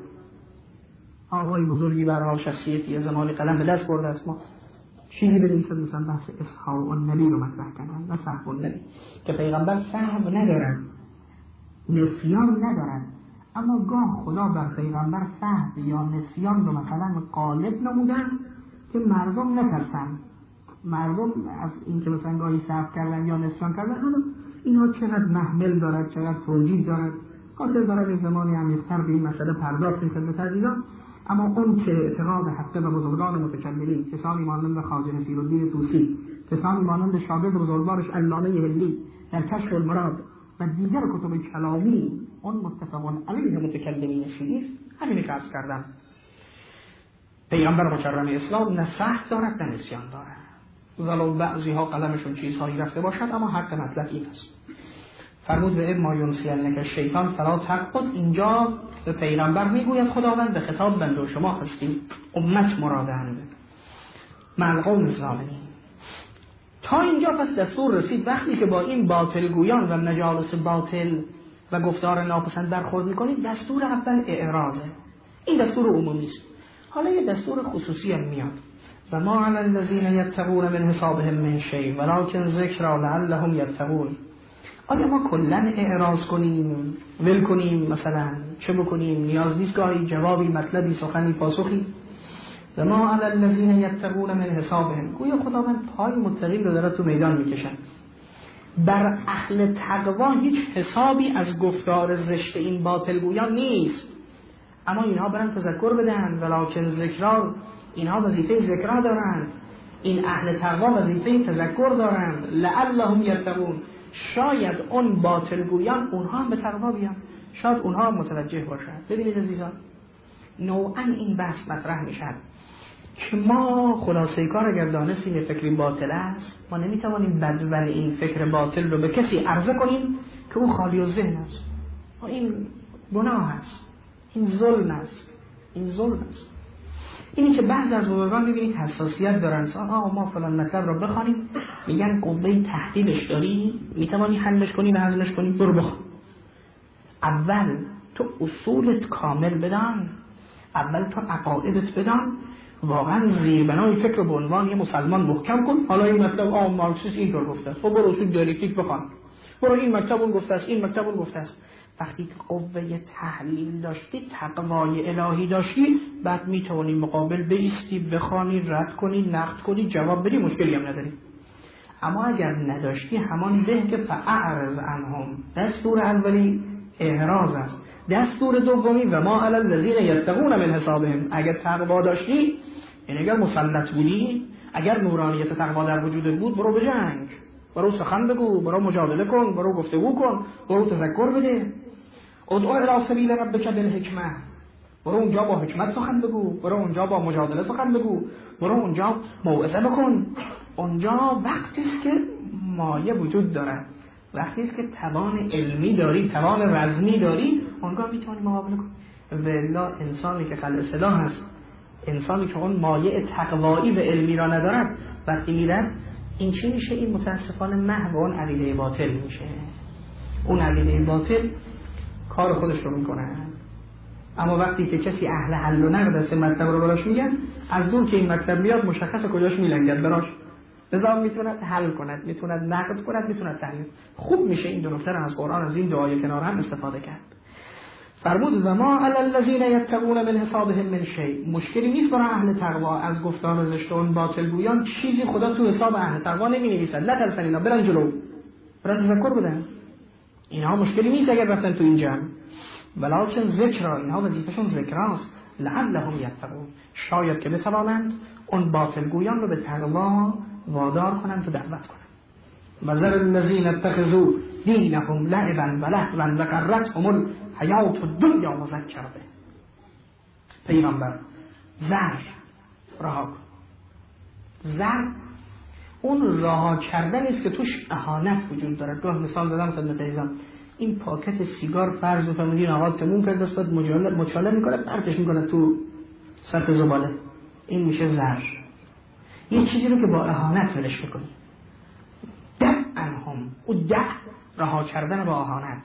آقای بزرگی به هر حال شخصیتی زمانی قلم به دست برده است، ما چیزی بنویسد مثلا بحث اصحاب النبی رو مطرح کردن و سهو النبی که پیغمبر سهو ندارد، نسیان ندارد، اما گاه خدا بر پیغمبر سهو یا نسیان رو مثلا غالب نموده است که مردم نترسن. مردم از این که مثلا گاهی سهو کردن یا نسیان کردن، حالا اینها چقدر محمل دارد، چقدر توجیه دارد، خاطر دارد این زمانی عمیق‌تر به این مسئله پرداخت می‌کنه عزیزان. اما اون که اعتقاد حق و بزرگان متکلمین، کسانی مانند خواجه نصیرالدین طوسی، کسانی مانند شاگرد بزرگوارش علامه هندی در کشف المراد و دیگر کتب کلامی، اون متفقون علیه متکلمین شیعی است. همین که عرض کردم، پیغمبر مکرم اسلام نه سهو دارد نه نسیان دارد، ولو بعضی ها قلمشون چیزهایی رفته باشد، اما حق مطلب این است. فرمود به ما ینسینک شیطان فلا تقعد، اینجا به پیغمبر میگوید خداوند به خطاب بنده و شما هستیم، امت مرادند، مع القوم الظالمین. تا اینجا پس دستور رسید وقتی که با این باطل گویان و مجالس باطل و گفتار ناپسند برخورد میکنید، دستور اول اعراضه، این دستور عمومی است. حالا یه دستور خصوصی هم میاد، و ما علی الذین یتقون من حسابهم من شیء ولکن ذکری لعلهم یتقون. آیا ما کلن اعراض کنیم، ول کنیم، مثلا چه بکنیم؟ نیاز نیست گاهی جوابی، مطلبی، سخنی، پاسخی. و ما علی الذین یتقون من حسابهم، گویا خداوند پای متقین رو داره تو میدان میکشن. بر اهل تقوا هیچ حسابی از گفتار زشت این باطل گویان نیست، اما اینها برن تذکر بدن، ولکن ذکرا، اینها وظیفه ذکرا دارند، این اهل تقوا وظیفه تذکر دارند، لعلهم یتقون، شاید اون باطل گویان اونها هم به تقوا بیان، شاید اونها هم متوجه باشند. ببینید عزیزان، نوعا این بحث مطرح میشد که ما خلاصه کار اگر دانستیم یه فکری باطل است، ما نمیتوانیم بدون این فکر باطل رو به کسی عرضه کنیم که او خالی از ذهن است. این گناه است، این ظلم است، این ظلم است. اینی که بعض از بزرگان میبینید حساسیت دارن، ما فلان مطلب رو بخوانیم، میگن قوه تحلیلش داری، میتوانی حلش کنی و هضمش کنی، برو بخوان. اول تو اصولت کامل بدان، اول تو عقایدت بدان، واقعا زیربنای فکر به عنوان یه مسلمان محکم کن. حالا این مطلب مارکسیسم اینطور گفته است، خب برو اصول دیالکتیک بخوان، برو این مطلب اون گفته است، این مطلب اون گفته است. وقتی که قوه تحلیل داشتی، تقوای الهی داشتی، بعد میتونی مقابل بایستی، بخوانی، رد کنی، نقد کنی، جواب بدی، مشکلی هم نداری. اما اگر نداشتی، همان به که فاعرض عنهم، دستور اولی اعراض است. دستور دومی و ما علی الذین یتقون من حسابهم، اگر تقوا داشتی، یعنی اگر مسلط بودی، اگر نورانیت تقوا در وجودت بود، برو بجنگ، برو سخن بگو، برو مجادله کن، برو گفتگو کن، برو تذکر بده. ادعو الی سبیل ربک بالحکمه، برو اونجا با حکمت سخن بگو، برو اونجا با مجادله سخن بگو، برو اونجا موعظه بکن. اونجا وقتی است که مایه وجود دارد، وقتی است که توان علمی داری، توان رزمی داری، اونجا میتونی مقابله کن. والا انسانی که خلق سلاح هست، انسانی که اون مایه تقوایی و علمی را ندارد، وقتی میرد این چی میشه؟ این متاسفانه محو اون عقیده باطل میشه. اون عقیده باطل کار خودش رو میکنه. اما وقتی که کسی اهل حل و نقد است، مطلب رو براش میگن، از دور که این مطلب میاد مشخص کجاش میلنگد براش، لذا میتوند حل کند، میتوند نقد کند، میتوند تحلیل. خوب میشه این دو نکته از قرآن از این دعای کنار هم استفاده کرد. فرمود و ما علی الذین یتقون من حسابهم من شیء، مشکلی نیست برای اهل تقوا از گفتار زشت و اون باطل گویان، چیزی خدا تو حساب اهل تقوا نمینویسد. نترسن، اینا برن جلو، برن تذکر بدن، اینها مشکلی نیست اگر رفتن تو این جمع. ولکن ذکر، اینها وظیفه‌شون ذکراست، لعلهم یتقون، شاید که بتوانند اون باطل گویان رو به تقوا وادار کنند و دعوت کنند. وذر الذین اتخذوا دینهم لعبا و لهوا و غرتهم الحیاة الدنیا و ذکر به. پیغمبر زر رها کن. زر اون رها کردن است که توش اهانت وجود داره. گاه مثال زدم خدمت عزیزان، این پاکت سیگار فرض بفرمایید آقا تموم کرد دست بعد مچاله میکنه پرتش میکنه تو سطح زباله، این میشه زر. یه چیزی رو که با اهانت ولش بکنی، انهم او رها کردن با اهانت.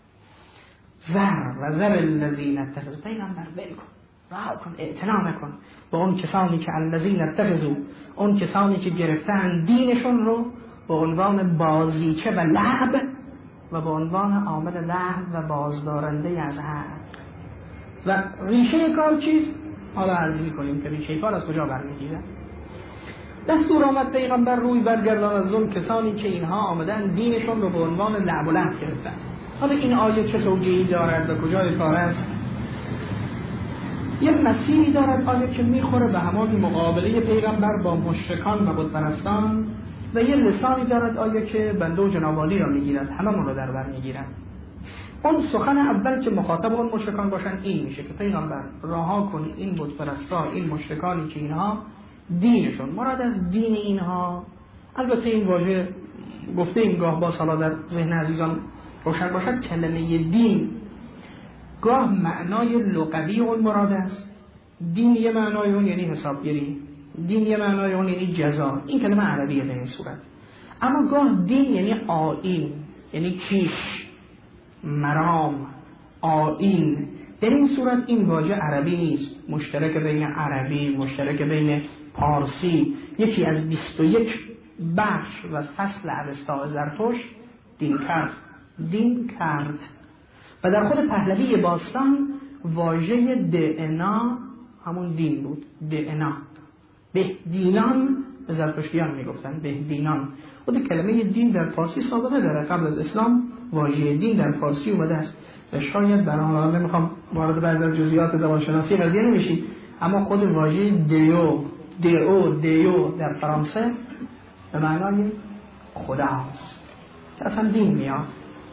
زر و زر الذین اتخذوا، پیغمبر ول کن، رها کن، اعتنا نکن با اون کسانی که الذین اتخذوا، اون کسانی که گرفتن دینشون رو به عنوان بازیچه و لعب و به عنوان عامل لهو و بازدارنده از حق. و ریشه کار چیست؟ حالا عرض می‌کنیم که ریشه کار از کجا برمی‌خیزد. دستور آمد پیغمبر روی برگردان از اون کسانی که اینها آمدن دینشون رو به عنوان لعب و لهو گرفتن. حالا این آیه چه توجیهی دارد و کجای کار است؟ یه مسیری دارد آیه که میخوره به همان مقابله پیغمبر با مشرکان و بتپرستان، و یه لسانی دارد آیه که بنده و جنابالی را میگیرد، هممون رو در بر میگیرد. اون سخن اول که مخاطب اون مشرکان باشن این میشه که پیغمبر رها کنی این بتپرستا، این مشرکانی که اینها دینشون، مراد از دین اینها، البته این واژه گفته این گاه با حالا در ذهن عزیزان روشن باشد، کلمه دین گاه معنای لغوی اون مراد است. دین یه معنای اون یعنی حسابگیری، دین یه معنای اون یعنی جزا، این کلمه عربیه به این صورت. اما گاه دین یعنی آیین، یعنی کیش، مرام، آیین. در این صورت این واژه عربی نیست، مشترک بین عربی، مشترک بین پارسی، یکی از 21 بخش و فصل اوستا زرتشت دین کرد. و در خود پهلوی باستان واژه دعنا همون دین بود، دعنا. بهدینان به زرتشتیان میگفتن، بهدینان. خود کلمه دین در فارسی سابقه داره، قبل از اسلام واژه دین در فارسی اومده است و شاید برای نمیخوام وارد بعضی از جزئیات زبانشناسی قضیه نمیشیم، اما خود واژه دیو در فرانسه به معنای خداست که اصلا دین میاد.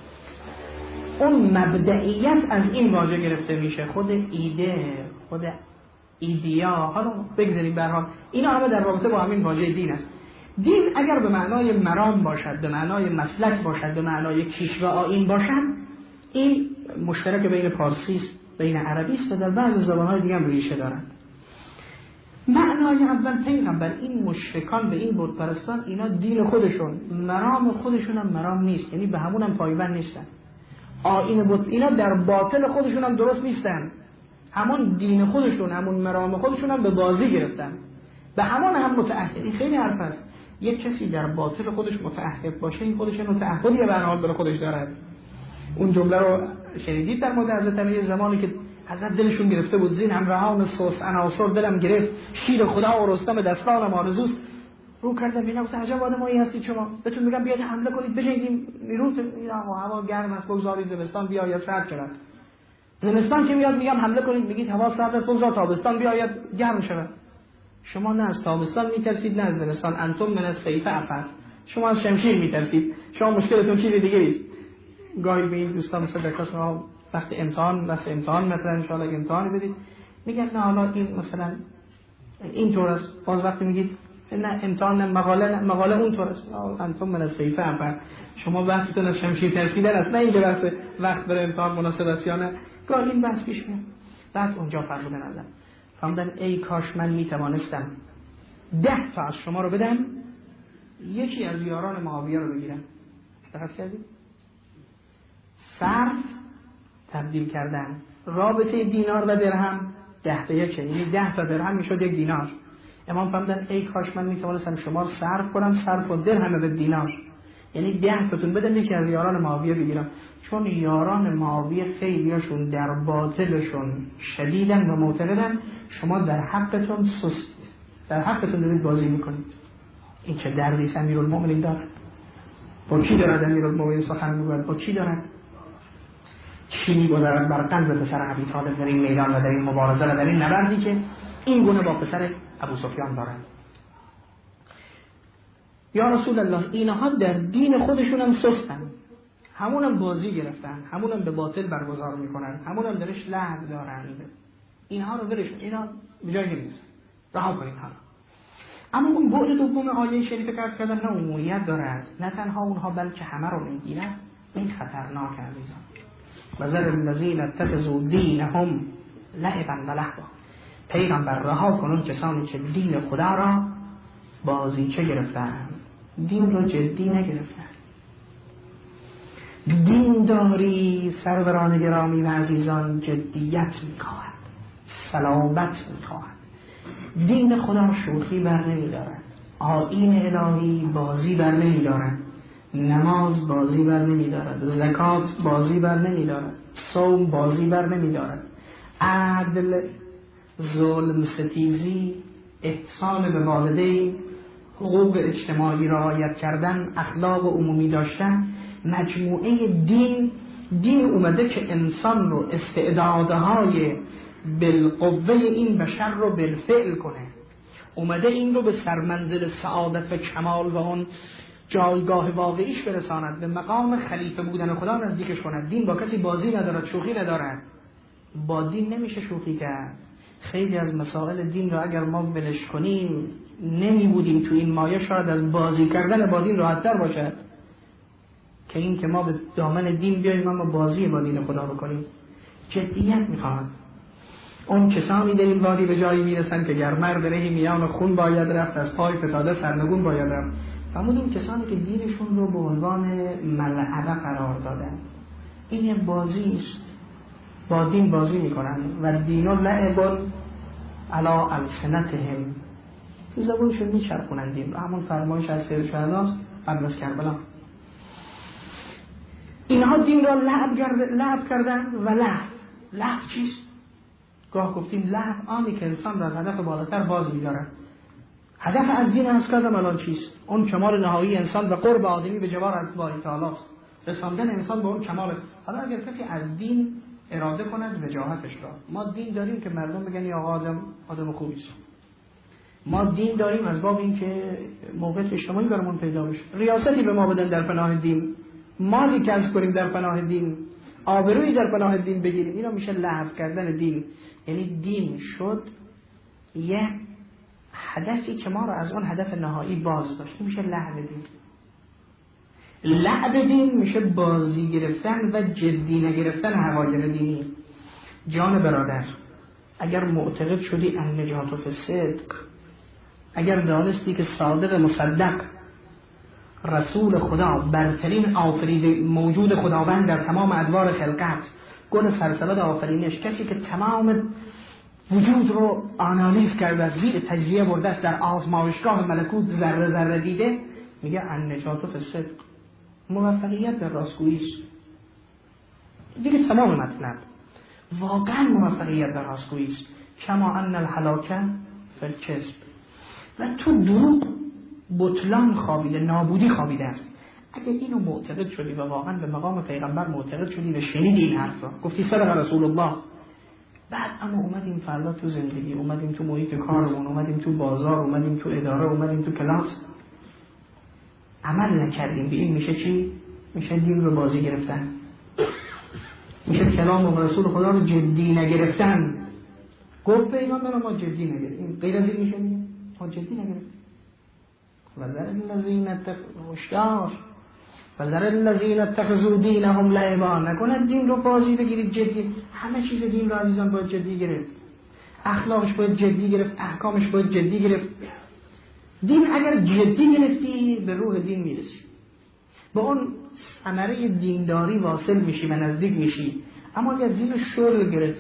اون مبدئیت از این واژه گرفته میشه، خود ایده، خود ایدیا، حالا بگذاریم به هر حال اینا همه در رابطه با همین واژه دین است. دین اگر به معنای مرام باشد، به معنای مسلک باشد، به معنای کیش و آیین باشد، این مشترک بین پارسی است، بین عربی است و در بعضی زبان‌های دیگه هم ریشه دارد. معنای اول پیغمبر این مشرکان به این بت پرستان، اینا دین خودشون، مرام خودشون هم مرام نیست، یعنی به همون هم پایبند نیستن. آیین بت اینا در باطل خودشون هم درست نیستن، همون دین خودشون، همون مرام خودشون هم به بازی گرفتن، به همون هم متعهد. این خیلی حرف است. یک کسی در باطل خودش متعهد باشه، این خودش متعهدی به هر حال برای خودش دارد. اون جمله رو شنیدید در مورد حضرت علی زمانی که حضرت دلشون گرفته بود، زین همراهان سوس عناصر دلم گرفت، شیر خدا و رستم دستانم آرزوست. رو کردم ببینم گفتم عجب آدمایی هستید شما، بهتون میگم بیاید حمله کنید بجنگیم، نیروت هوا گرم است بگذارید زمستان بیاید سرد شود. زمستان که میاد میگم حمله کنید، میگید هوا سرد است بگذار تابستان بیاید گرم شود. شما نه از تابستان میترسید نه از زمستان، انتم من السیف افر، شما از شمشیر میترسید، شما مشکلتون چیز دیگه است. گاهی به این دوستان مثل درکاس ها وقت امتحان مثلا ان شاء الله امتحان بدید، میگن نه حالا این مثلا اینطور است، باز وقتی میگید نه امتحان نه مقاله اونطور است، انتم من السیف افر، شما بحثتون از شمشیر ترسیدن است، نه اینکه بحث وقت برای امتحان مناسب است یا نه. گاهی این بحث پیش میاد. بعد اونجا فرمودن ازم، فرمودن ای کاش من میتوانستم 10 تا از شما رو بدم، یکی از یاران معاویه رو بگیرم. دقت کردید؟ صرف تبدیل کردن رابطه دینار و درهم 10 به 1، یعنی 10 تا درهم میشد 1 دینار. امام فرمودن ای کاش من میتوانستم شما رو صرف کنم، صرف و درهم به دینار، یعنی 10 تاتون بدم یکی از یاران معاویه بگیرم. چون یاران معاویه خیلیاشون در باطلشون شدیدن و معتقدن، شما در حقتون سست، در حقتون دارید بازی میکنید. این چه دردی است امیرالمومنین دارد؟ با کی دارد امیرالمومنین سخن میگوید؟ با کی دارد؟ چی میگذارد بر قلب پسر ابی طالب در این میدان و در این مبارزه و در این نبردی که این گونه با پسر ابو سفیان دارد؟ یا رسول الله اینها در دین خودشون هم سستن، همونم بازی گرفتن، همونم به باطل برگزار میکنن، همونم درش لعب دارند. اینها رو برشون، اینا به جایی نیست، رها کنید. اما اون بعد دوم آیه شریف که عرض کردن نه عمومیت دارد، نه تنها اونها بلکه همه رو میگیرد. این خطرناک عزیزان. وذر الذین اتخذوا دینهم لعبا و لهوا. پیغمبر رها کن اون کسانی که دین خدا را بازیچه گرفتن، دین رو جدی نگرفتن. دینداری سروران گرامی و عزیزان جدیت میخواهد، صلابت میخواهد. دین خدا شوخی بر نمیدارد، آیین الهی بازی بر نمیدارد، نماز بازی بر نمیدارد، زکات بازی بر نمیدارد، صوم بازی بر نمیدارد. عدل، ظلم ستیزی، احسان به والدین، حقوق اجتماعی رعایت کردن، اخلاق عمومی داشتن، مجموعه دین اومده که انسان رو استعدادهای بالقوه این بشر رو بالفعل کنه، اومده این رو به سرمنزل سعادت و کمال و اون جایگاه واقعیش برساند، به مقام خلیفه بودن خدا نزدیکش کند. دین با کسی بازی ندارد، شوخی ندارد. با دین نمیشه شوخی کرد. خیلی از مسائل دین رو اگر ما ولش کنیم نمی بودیم تو این مایه، شاید از بازی کردن با دین راحت‌تر باشد که این که ما به دامن دین بیاییم اما بازی با دین خدا بکنیم. جدیت میخواد. اون کسانی در این وادی به جایی میرسن که گر مرد رهی میان خون باید رفت، از پای فتاده سرنگون باید رفت. فرمود اون کسانی که دینشون رو به عنوان ملعبه قرار دادن، این یه بازی است، با دین بازی میکنن. و دین لعب علی السنتهم، تو زبونشون میچرخونن دین. همون فرمایش از سید شهداست قبل از کربلا. اینها دین را لعب کردن. و لعب چیست؟ گاه گفتیم لعب آنی که انسان را از هدف بالاتر باز می‌دارد. هدف از دین از کردم الان چیست؟ اون کمال نهایی انسان به قرب آدمی به جوار از باری تعالی است، رساندن انسان به اون کمال. حالا اگر کسی از دین اراده کند وجاهتش را، ما دین داریم که مردم بگن یا آدم خوبی است. ما دین داریم از باب این که موقعیت اجتماعی برامون پیدا بشه، ریاستی به ما بدن در پناه دین، مالی کسب کنیم در پناه دین، آبرویی در پناه دین بگیریم. اینا میشه لعب کردن دین. یعنی دین شد یه هدفی که ما رو از اون هدف نهایی باز داشت، میشه لعب دین. لعب دین میشه بازی گرفتن و جدی نگرفتن حقایق دینی. جان برادر، اگر معتقد شدی النجات فی الصدق، اگر دانستی که صادق مصدق رسول خدا برترین آفرید موجود خداوند در تمام ادوار خلقت، گل سرسبد آفرینش، کسی که تمام وجود رو آنالیز کرده، زیر تجزیه برده، در آزمایشگاه ملکوت ذره ذره دیده، میگه النجات فی الصدق، موفقیت در راستگویی است. دیگه تمام مطلب واقعا موفقیت در راستگویی است. کما ان الهلاک فی الکذب، و تو دروغ بطلان خوابیده، نابودی خوابیده است. اگر اینو معتقد شدی و واقعا به مقام پیغمبر معتقد شدی و شنیدی این حرف را، گفتی صدق رسول الله، بعد اما اومدیم فردا تو زندگی، اومدیم تو محیط کارمون، اومدیم تو بازار، اومدیم تو اداره، اومدیم تو کلاس، عمل نکردیم به این، میشه چی؟ میشه دین رو بازی گرفتن، میشه کلام و رسول خدا رو جدی نگرفتن. گفت پیغمبر ما جدی نگرفتیم، غیر از این میشه دیگه ما جدی نگرفتیم. وذر الذین اتخذوا دینهم لعبا، نکنند دین رو بازی بگیرید جدی. همه چیز دین رو عزیزان باید جدی گرفت، اخلاقش باید جدی گرفت، احکامش باید جدی گرفت. دین اگر جدی گرفتی به روح دین میرسی، به اون ثمره دینداری واصل میشی و نزدیک میشی. اما اگر دین رو شل گرفت،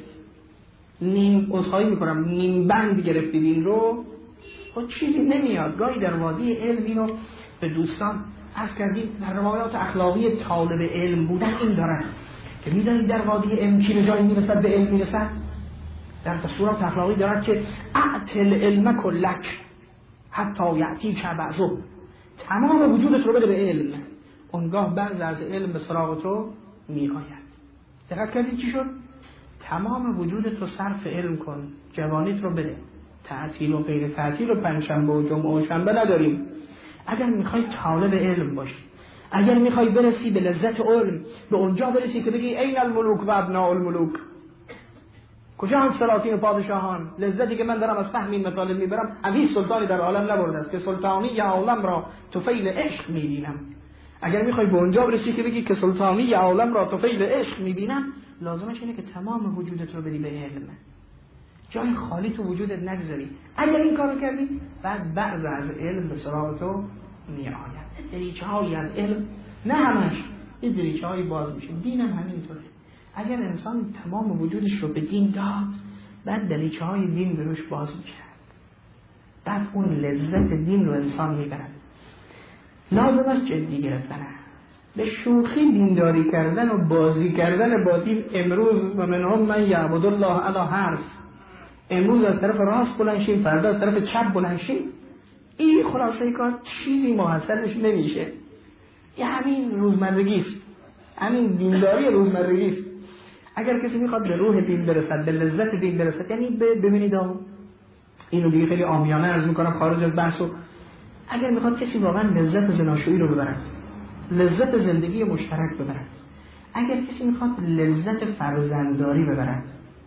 نیم بند گرفتی دین رو، خود چیزی نمیاد. گاهی در وادی علم اینو به دوستان عرض کردیم، در روایات اخلاقی طالب علم بودن این دارن که میدونید در وادی علم کی به جایی میرسد، به علم میرسد. در دستورات اخلاقی دارد که اعتل علم کلک حتی یعطی که بعضو، تمام وجودت رو بده به علم، اونگاه بعض از علم به سراغ تو میآید. دقت کردید چی شد؟ تمام وجودت رو صرف علم کن، جوانیت رو بده. تعطیل و غیر تعطیل و پنجشنبه و جمعه و شنبه نداریم. اگر میخوای طالب علم باشی، اگر میخوای برسی به لذت علم، به اونجا برسی که بگی این الملوک و ابناء الملوک، کجا هم سلاطین و پادشاهان؟ لذتی که من دارم از فهم این مطالب میبرم، هیچ سلطانی در عالم نبرده است که سلطانی عالم را طفیل عشق میبینم. اگر میخوای به اونجا برسی که بگی که سلطانی عالم را طفیل عشق میبینم، لازمش اینه که تمام وجودت رو بدی به علم، جای خالی تو وجودت نگذاری. اگر این کارو کردی، بعد بعض از علم به سراغ تو میآید. دریچه‌های از علم، نه همش، این دریچه‌های باز میشه. دینم همینطوره. اگر انسان تمام وجودش رو به دین داد، بعد دریچه‌های دین به روش باز میشه، بعد اون لذت دین رو انسان میبرد. لازم است جدی گرفتنه. به شوخی دینداری کردن و بازی کردن با دین امروز و منهم من یعبد الله علی حرف، امروز از طرف راست بلند شیم، فردا از طرف چپ بلند شیم، این خلاصه کار چیزی محصلش نمیشه. این همین روزمرگی است، همین دینداری روزمرگی است. اگر کسی میخواد به روح دین برسد، به لذت دین برسد، یعنی ببینید اینو دیگه خیلی عامیانه عرض میکنم خارج از بحثو، اگر میخواد کسی واقعا لذت زناشویی رو ببرد، لذت زندگی مشترک ببرد، اگر کسی میخواد لذت فرزندداری ببرد،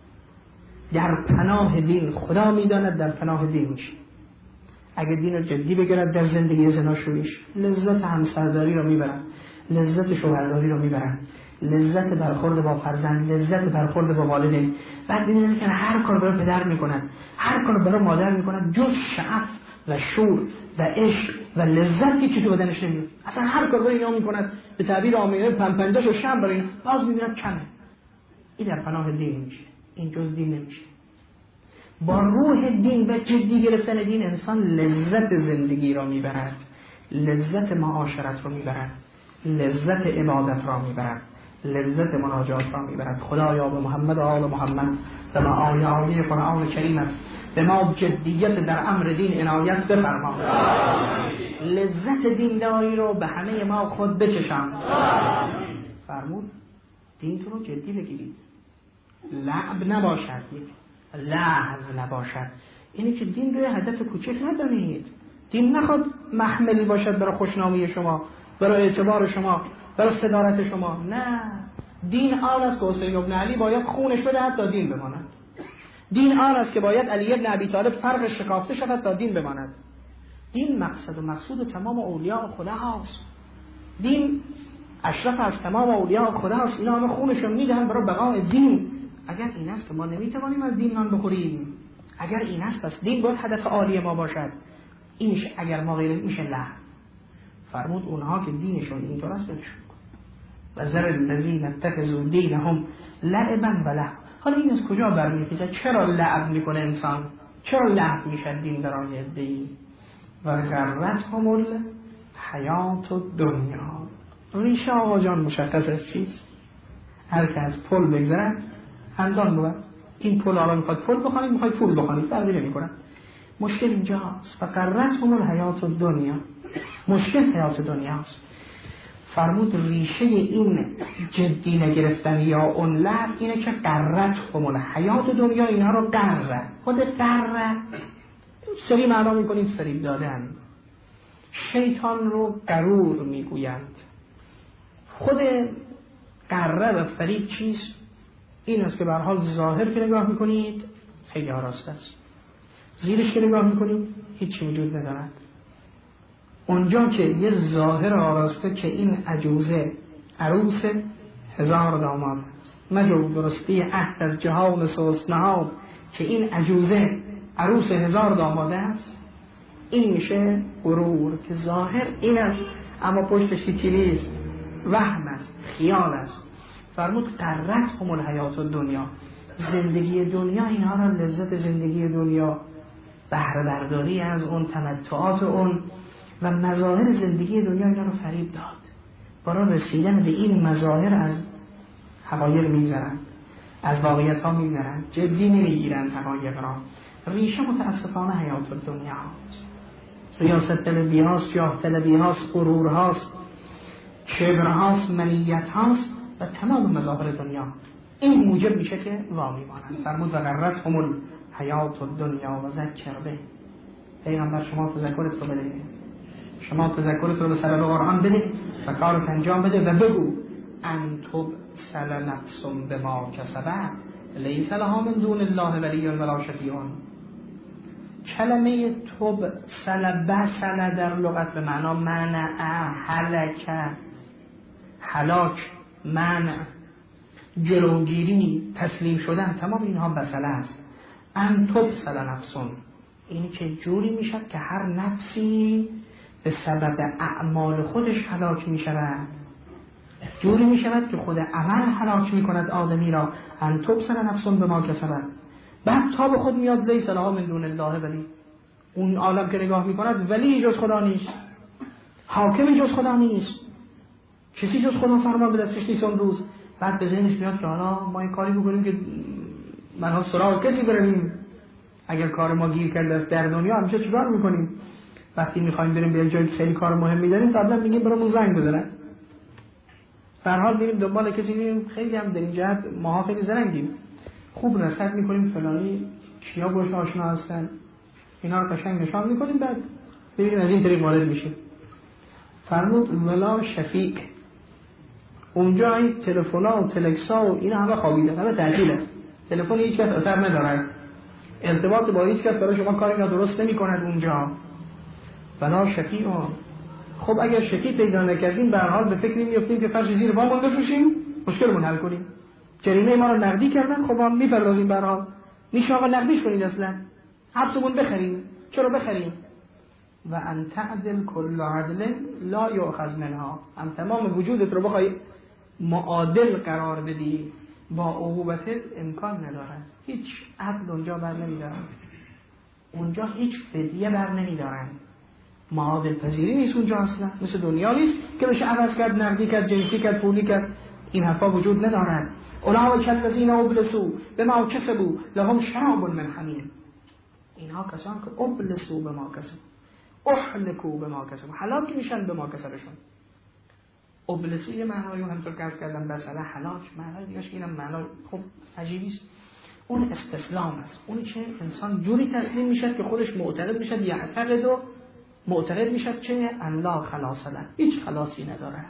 در پناه دین خدا میداند در پناه دین میشه. اگر دین رو جدی بگیرد در زندگی زناشوییش، لذت همسرداری رو میبرد، لذت شوهرداری رو میبرد، لذت برخورد با فرزند، لذت برخورد با والدین. بعد می‌بینید که هر کار برای پدر میکنند، هر کار برای مادر میکنند، جز شعف و شور و عشق و لذتی که تو بدنش نمیاد. اصلا هر کار برای اینا میکند، به تعبیر عامیانه پنجاش و شم برای اینا، باز میبیند کمه. این در پناه دین میشه، این جز دین نمیشه. با روح دین و جدی گرفتن دین انسان لذت زندگی را میبرد، لذت معاشرت را میبرد، لذت عبادت را میبرد، لذت مناجات را میبرد. خدایا به محمد و آل محمد و معانی عالی قرآن کریم است به ما جدیت در امر دین عنایت بفرما. لذت دینداری رو به همه ما خود بچشم. فرمود دینتون رو جدی بگیرید، لعب نباشد، لحظ نباشد. اینی که دین رو هدف کوچک ندانید. دین نخواد محمل باشد برای خوشنامی شما، برای اعتبار شما، برای صدارت شما. نه، دین آن است که حسین ابن علی باید خونش بدهد تا دین بماند. دین آن است که باید علی ابن ابی طالب فرقش شکافته شود تا دین بماند. دین مقصد و مقصود تمام اولیاء خدا هست. دین اشرف از تمام اولیاء خدا هست. اینا همه خونشون میدهن برای بقای دین. اگر این است که ما نمیتوانیم از دین نان بخوریم، اگر این است پس دین باید هدف عالی ما باشد. اینش اگر ما غیر میشه لحن. فرمود اونها که دینشون اینطور است بهشون و ذر الذین اتخذوا دینهم لعبا و لهوا. حالا این از کجا برمیخیزه؟ چرا لعب میکنه انسان؟ چرا لعب میشه دین برای عده‌ای؟ و غرتهم الحیات الدنیا. ریشه آقا جان مشخص از چیست؟ هر که از پل بگذره اندان بود. این پل حالا میخواد پل بخوانید، میخواد پول بخوانید، فرقی نمیکنه. مشکل اینجاست. و غرتهم الحیات الدنیا. مشکل حیات دنیاست. فرمود ریشه این جدی نگرفتن یا اون لعب اینه که غرتهم الحیات دنیا، اینها رو غره. خود غره سری معنا میکنید فریب دادن. شیطان رو غرور میگویند. خود غره و فریب چیست؟ این است که به هر حال ظاهر که نگاه میکنید خیلی آراست است، زیرش که نگاه میکنید هیچی وجود ندارد. اونجا که یه ظاهر آراسته که این عجوزه عروس 1000 داماد مجو درستی عهد از جهان سوست نهاد، که این عجوزه عروس 1000 داماده است، این میشه غرور که ظاهر این است اما پشتش چیزی است، وهم است، خیال است. فرمود غرتهم الحیات الدنیا، زندگی دنیا اینها را لذت زندگی دنیا، بهره برداری از اون، تمتعات اون و مظاهر زندگی دنیا اینا رو فریب داد. برای رسیدن به این مظاهر از حقایق میگذرند، از واقعیت ها میگذرند، جدی نمیگیرند حقایق را. ریشه متاسفانه حیات دنیا هاست، ریاست طلبی هاست، جاه طلبی هاست، غرور هاست، کبر هاست، منیت هاست و تمام مظاهر دنیا. این موجب میشه که وامی مانند. فرمود و غرتهم الحیات الدنیا و ذکر به. پیغمبر شما تذکرت رو بده، شما تذکرت رو به سبب قرآن بده و کارت انجام بده و بگو ان تبسل نفس بما کسبت، لیس لها من دون الله ولی ولا شفیع. کلمه توب بسل در لغت به معنا منع، هلک، هلاک، منع، جلوگیری، تسلیم شدن، تمام اینها بسله است. ان تبسل نفسون، اینی که جوری میشد که هر نفسی به سبب اعمال خودش هلاک میشود، جوری میشود که خود عمل هلاک میکند آدمی را. ان تبسل نفسون به ما کسبت. بعد تا به خود میاد لیس لها من دون الله ولی، اون عالم که نگاه میکند ولی جز خدا نیست، حاکم جز خدا نیست، کسی جز خدا فرمان به دستش نیست اون روز. بعد به ذهنش میاد که حالا ما این کاری بکنیم که منها سراغ کسی بریم، اگر کار ما گیر کرده است در دنیا همیشه چیکار میکنیم؟ وقتی میخوایم بریم به جایی که خیلی کار مهمی داریم قبلا میگیم برامون زنگ بزنن. به هر حال میریم دنبال کسی، میریم خیلی هم در این جهت ماها خیلی زرنگیم، خوب رصد میکنیم فلانی کیا باش آشنا هستن، اینا رو قشنگ نشان میکنیم، بعد ببینیم از این طریق وارد میشیم. فرمود ولا شفیع، اونجا این تلفن‌ها و تلکس‌ها و اینا همه خوابیدن، همه تعطیله، تلفن هیچ کس اثر نداره، ارتباط با هیچ کس برای شما کاری درست نمی‌کند اونجا. ولا شفیع. خب اگر شفیع پیدا نکردیم به هر حال به فکر می‌افتیم که فرش زیر پامون بفروشیم مشکلمون حل کنیم. جریمه ما رو نقدی کردن، خب ما می‌پردازیم به هر حال. میشه آقا نقدیش کنید، اصلا حبسمون بخریم. چرا بخریم؟ و ان تعدل کل عدل لا یؤخذ منها، هم تمام وجودت رو بخوای معادل قرار بدی با عقوبت امکان نداره. هیچ عدل اونجا بر نمیدارن، اونجا هیچ فدیه بر نمیدارن، معادل پذیری نیست اونجا اصلا، مثل دنیا نیست که بشه عوض کرد، نقدی کرد، جنسی کرد، پولی کرد، این حرفا وجود ندارد. اولئک الذین ابلسوا بما کسبوا لهم شراب من حمیم، اینها کسان که ابلسوا بما کسبوا احلکوا بما کسبوا، هلاک میشن به ما کسبشون. ابلسوا یه معنایی همونطور که عرض کردم مثلا هلاک، معنای دیگه اینم معنا خب عجیبی است. اون استسلام است، اون که انسان جوری تسلیم میشه که خودش معتقد میشه، یعتقد و معتقد میشه که الله خلاص له، هیچ خلاصی نداره.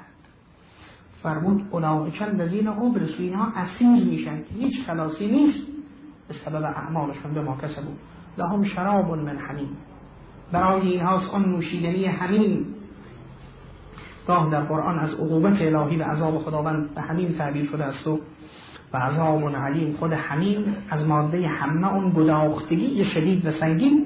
فرمود اولئک الذین ابلسوا، اینها اسیر میشن که هیچ خلاصی نیست به سبب اعمالشون به ما کسبوا. لهم شراب من حمیم، برای اینهاست آن نوشیدنی حمیم. گاه در قرآن از عقوبت الهی و عذاب خداوند به حمیم تعبیر شده است و عذاب علیم. خود حمیم از ماده حمه، اون گداختگی شدید و سنگین.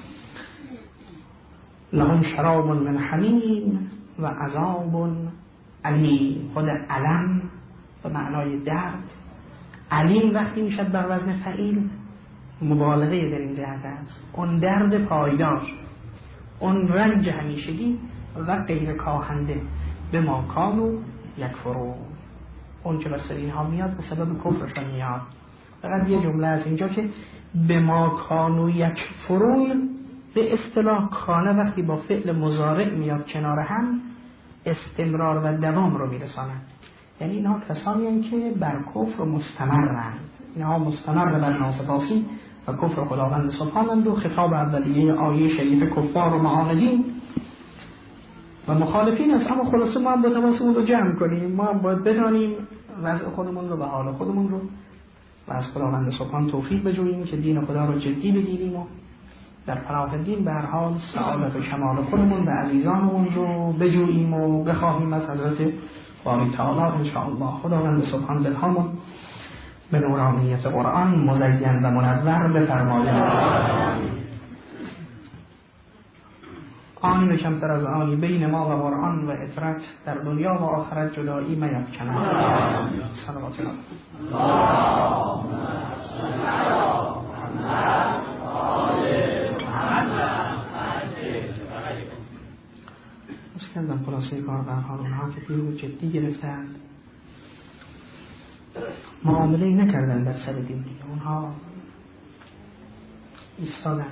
لهم شراب من حمیم و عذاب علیم، خود علم به معنای درد، علیم وقتی میشد بر وزن فعیل مبالغه در این جهت است، اون درد پایدار، اون رنج همیشگی و غیر کاهنده به ما کانوا یکفرون، اون که بسر اینها میاد به سبب کفرشون میاد. فقط یه جمله از اینجا که به ما کانوا یکفرون، به اصطلاح کانه وقتی با فعل مضارع میاد کنار هم استمرار و دوام رو میرسانند، یعنی اینها کسانی هستند که بر کفر مستمرند، اینها مستمر بر ناسپاسی و کفر خداوند سبحانه. و خطاب اولیه آیه شریف کفار و معاندین و مخالفین است. اما خلاصه ما هم باید حواسمون رو جمع کنیم، ما هم باید بدانیم وضع خودمون رو و حال خودمون رو و از خداوند سبحان توفیق بجوییم که دین خدا رو جدی بگیریم و در پناه دین به هر حال سعادت و کمال خودمون و عزیزانمون رو بجوییم و بخواهیم از حضرت باری تعالی انشاءالله. خداوند سبحان دلهامون به نورانیت قرآن مزین و منور بفرماید. آنی و کمتر از آنی بین ما و قرآن و اطرت در دنیا و آخرت جدایی میفکنند. صلوات الله. از کردم خلاصه کار به حال اونها که پیرو جدی گرفتند، معامله نکردن در سر دین، اونها ایستادند،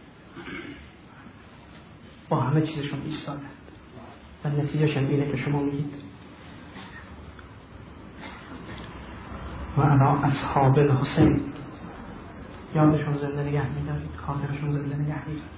با همه چیزشون ایستادند و نتیجهشون اینه که شما میگید و انا اصحاب الحسین، یادشون زنده نگه میدارید، خاطرشون زنده نگه میدارید.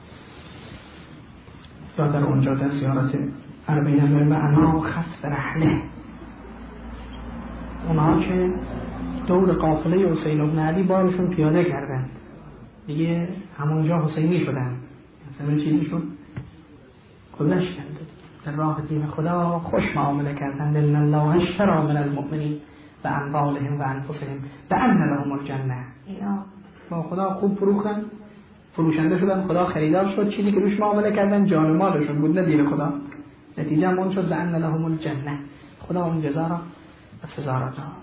یا در اونجا در زیارت اربعین و انا خط رحله، اونها که دور قافله حسین بن علی بارشون پیاده کردن، دیگه همونجا حسینی شدن، مثلا چیزشون گذشت کردن در راه دین خدا، خوش معامله کردن. ان الله اشتری من المؤمنین و اموالهم و انفسهم بأن لهم الجنه. اینا با خدا خوب فروشنده شدن، خدا خریدار شد، چیزی که روش معامله کردن جان و مالشون بود، نه دین خدا. نتیجه اون شد بأن لهم الجنه، خدا اون جزا را و سزا را داد.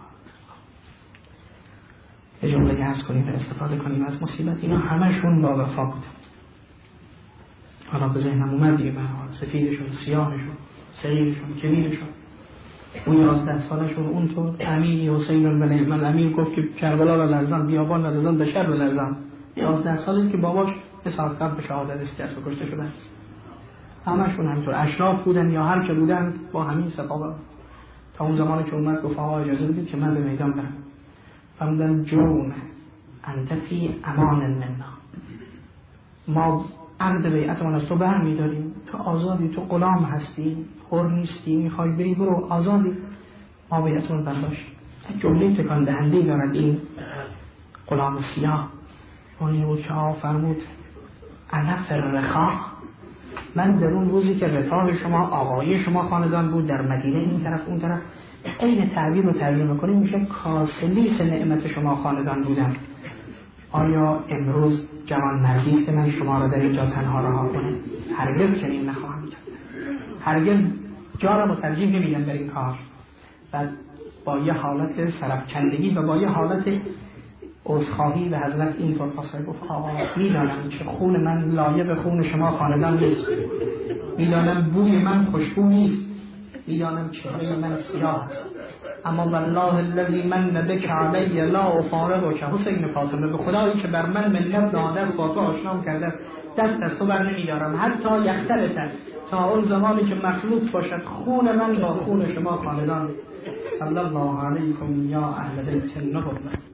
یه جمله عرض کنیم و استفاده کنیم از مصیبت. اینا همشون با وفا بود. حالا به ذهنم اومد دیگه، سفیدشون، سیاهشون، صغیرشون، کبیرشون، اون 11 سالشون اونطور. امیر حسین بن علی امیر گفت که کربلا را لرزان، بیابان را لرزان، بشر را لرزان. 11 سالی که باباش اسحاق به شهادت رسید و کشته شدن. همشون همینطور اشراف بودن یا هر که بودن با همین سبب. تا اون زمانی که اومد گفت آقا اجازه بدید که من به میدان برم. فرمودن جون انت فی امان منا، ما عقد بیعتمان از تو برمی‌داریم، تو آزادی، تو غلام هستی، حر نیستی، میخوای بری برو، آزادی، ما بیعتمان برداشت. جمله تکان دهنده دارد این غلام سیاه. اونی بود که فرمود علف الرخا، من در اون روزی که رفاه شما، آقای شما خاندان بود در مدینه، این طرف اون طرف، این تعبیر رو تعبیر میکنیم میشه کاسلیس نعمت شما خاندان بودم. آیا امروز جوان مردی که من شما را در اینجا تنها رها کنه؟ هرگز چنین نخواهم کرد، هرگز جارم و ترجیح نمیدم در این کار. و با یه حالت سرفکندگی و با یه حالت عذرخواهی به حضرت این فرصت گفت آقا میدانم که خون من لایق خون شما خاندان نیست، میدانم بوی من خوشبو نیست، میدانم چهره من سیاه است، اما والله الذی من بک علی لا افارقک حسین فاطمه، به خدایی که بر من منت نهاده با تو آشنام کرده دست از تو بر نمیدارم حتی یختلط، تا اون زمانی که مخلوط باشد خون من با خون شما خاندان. صلی الله علیکم یا اهل بیت النبوة.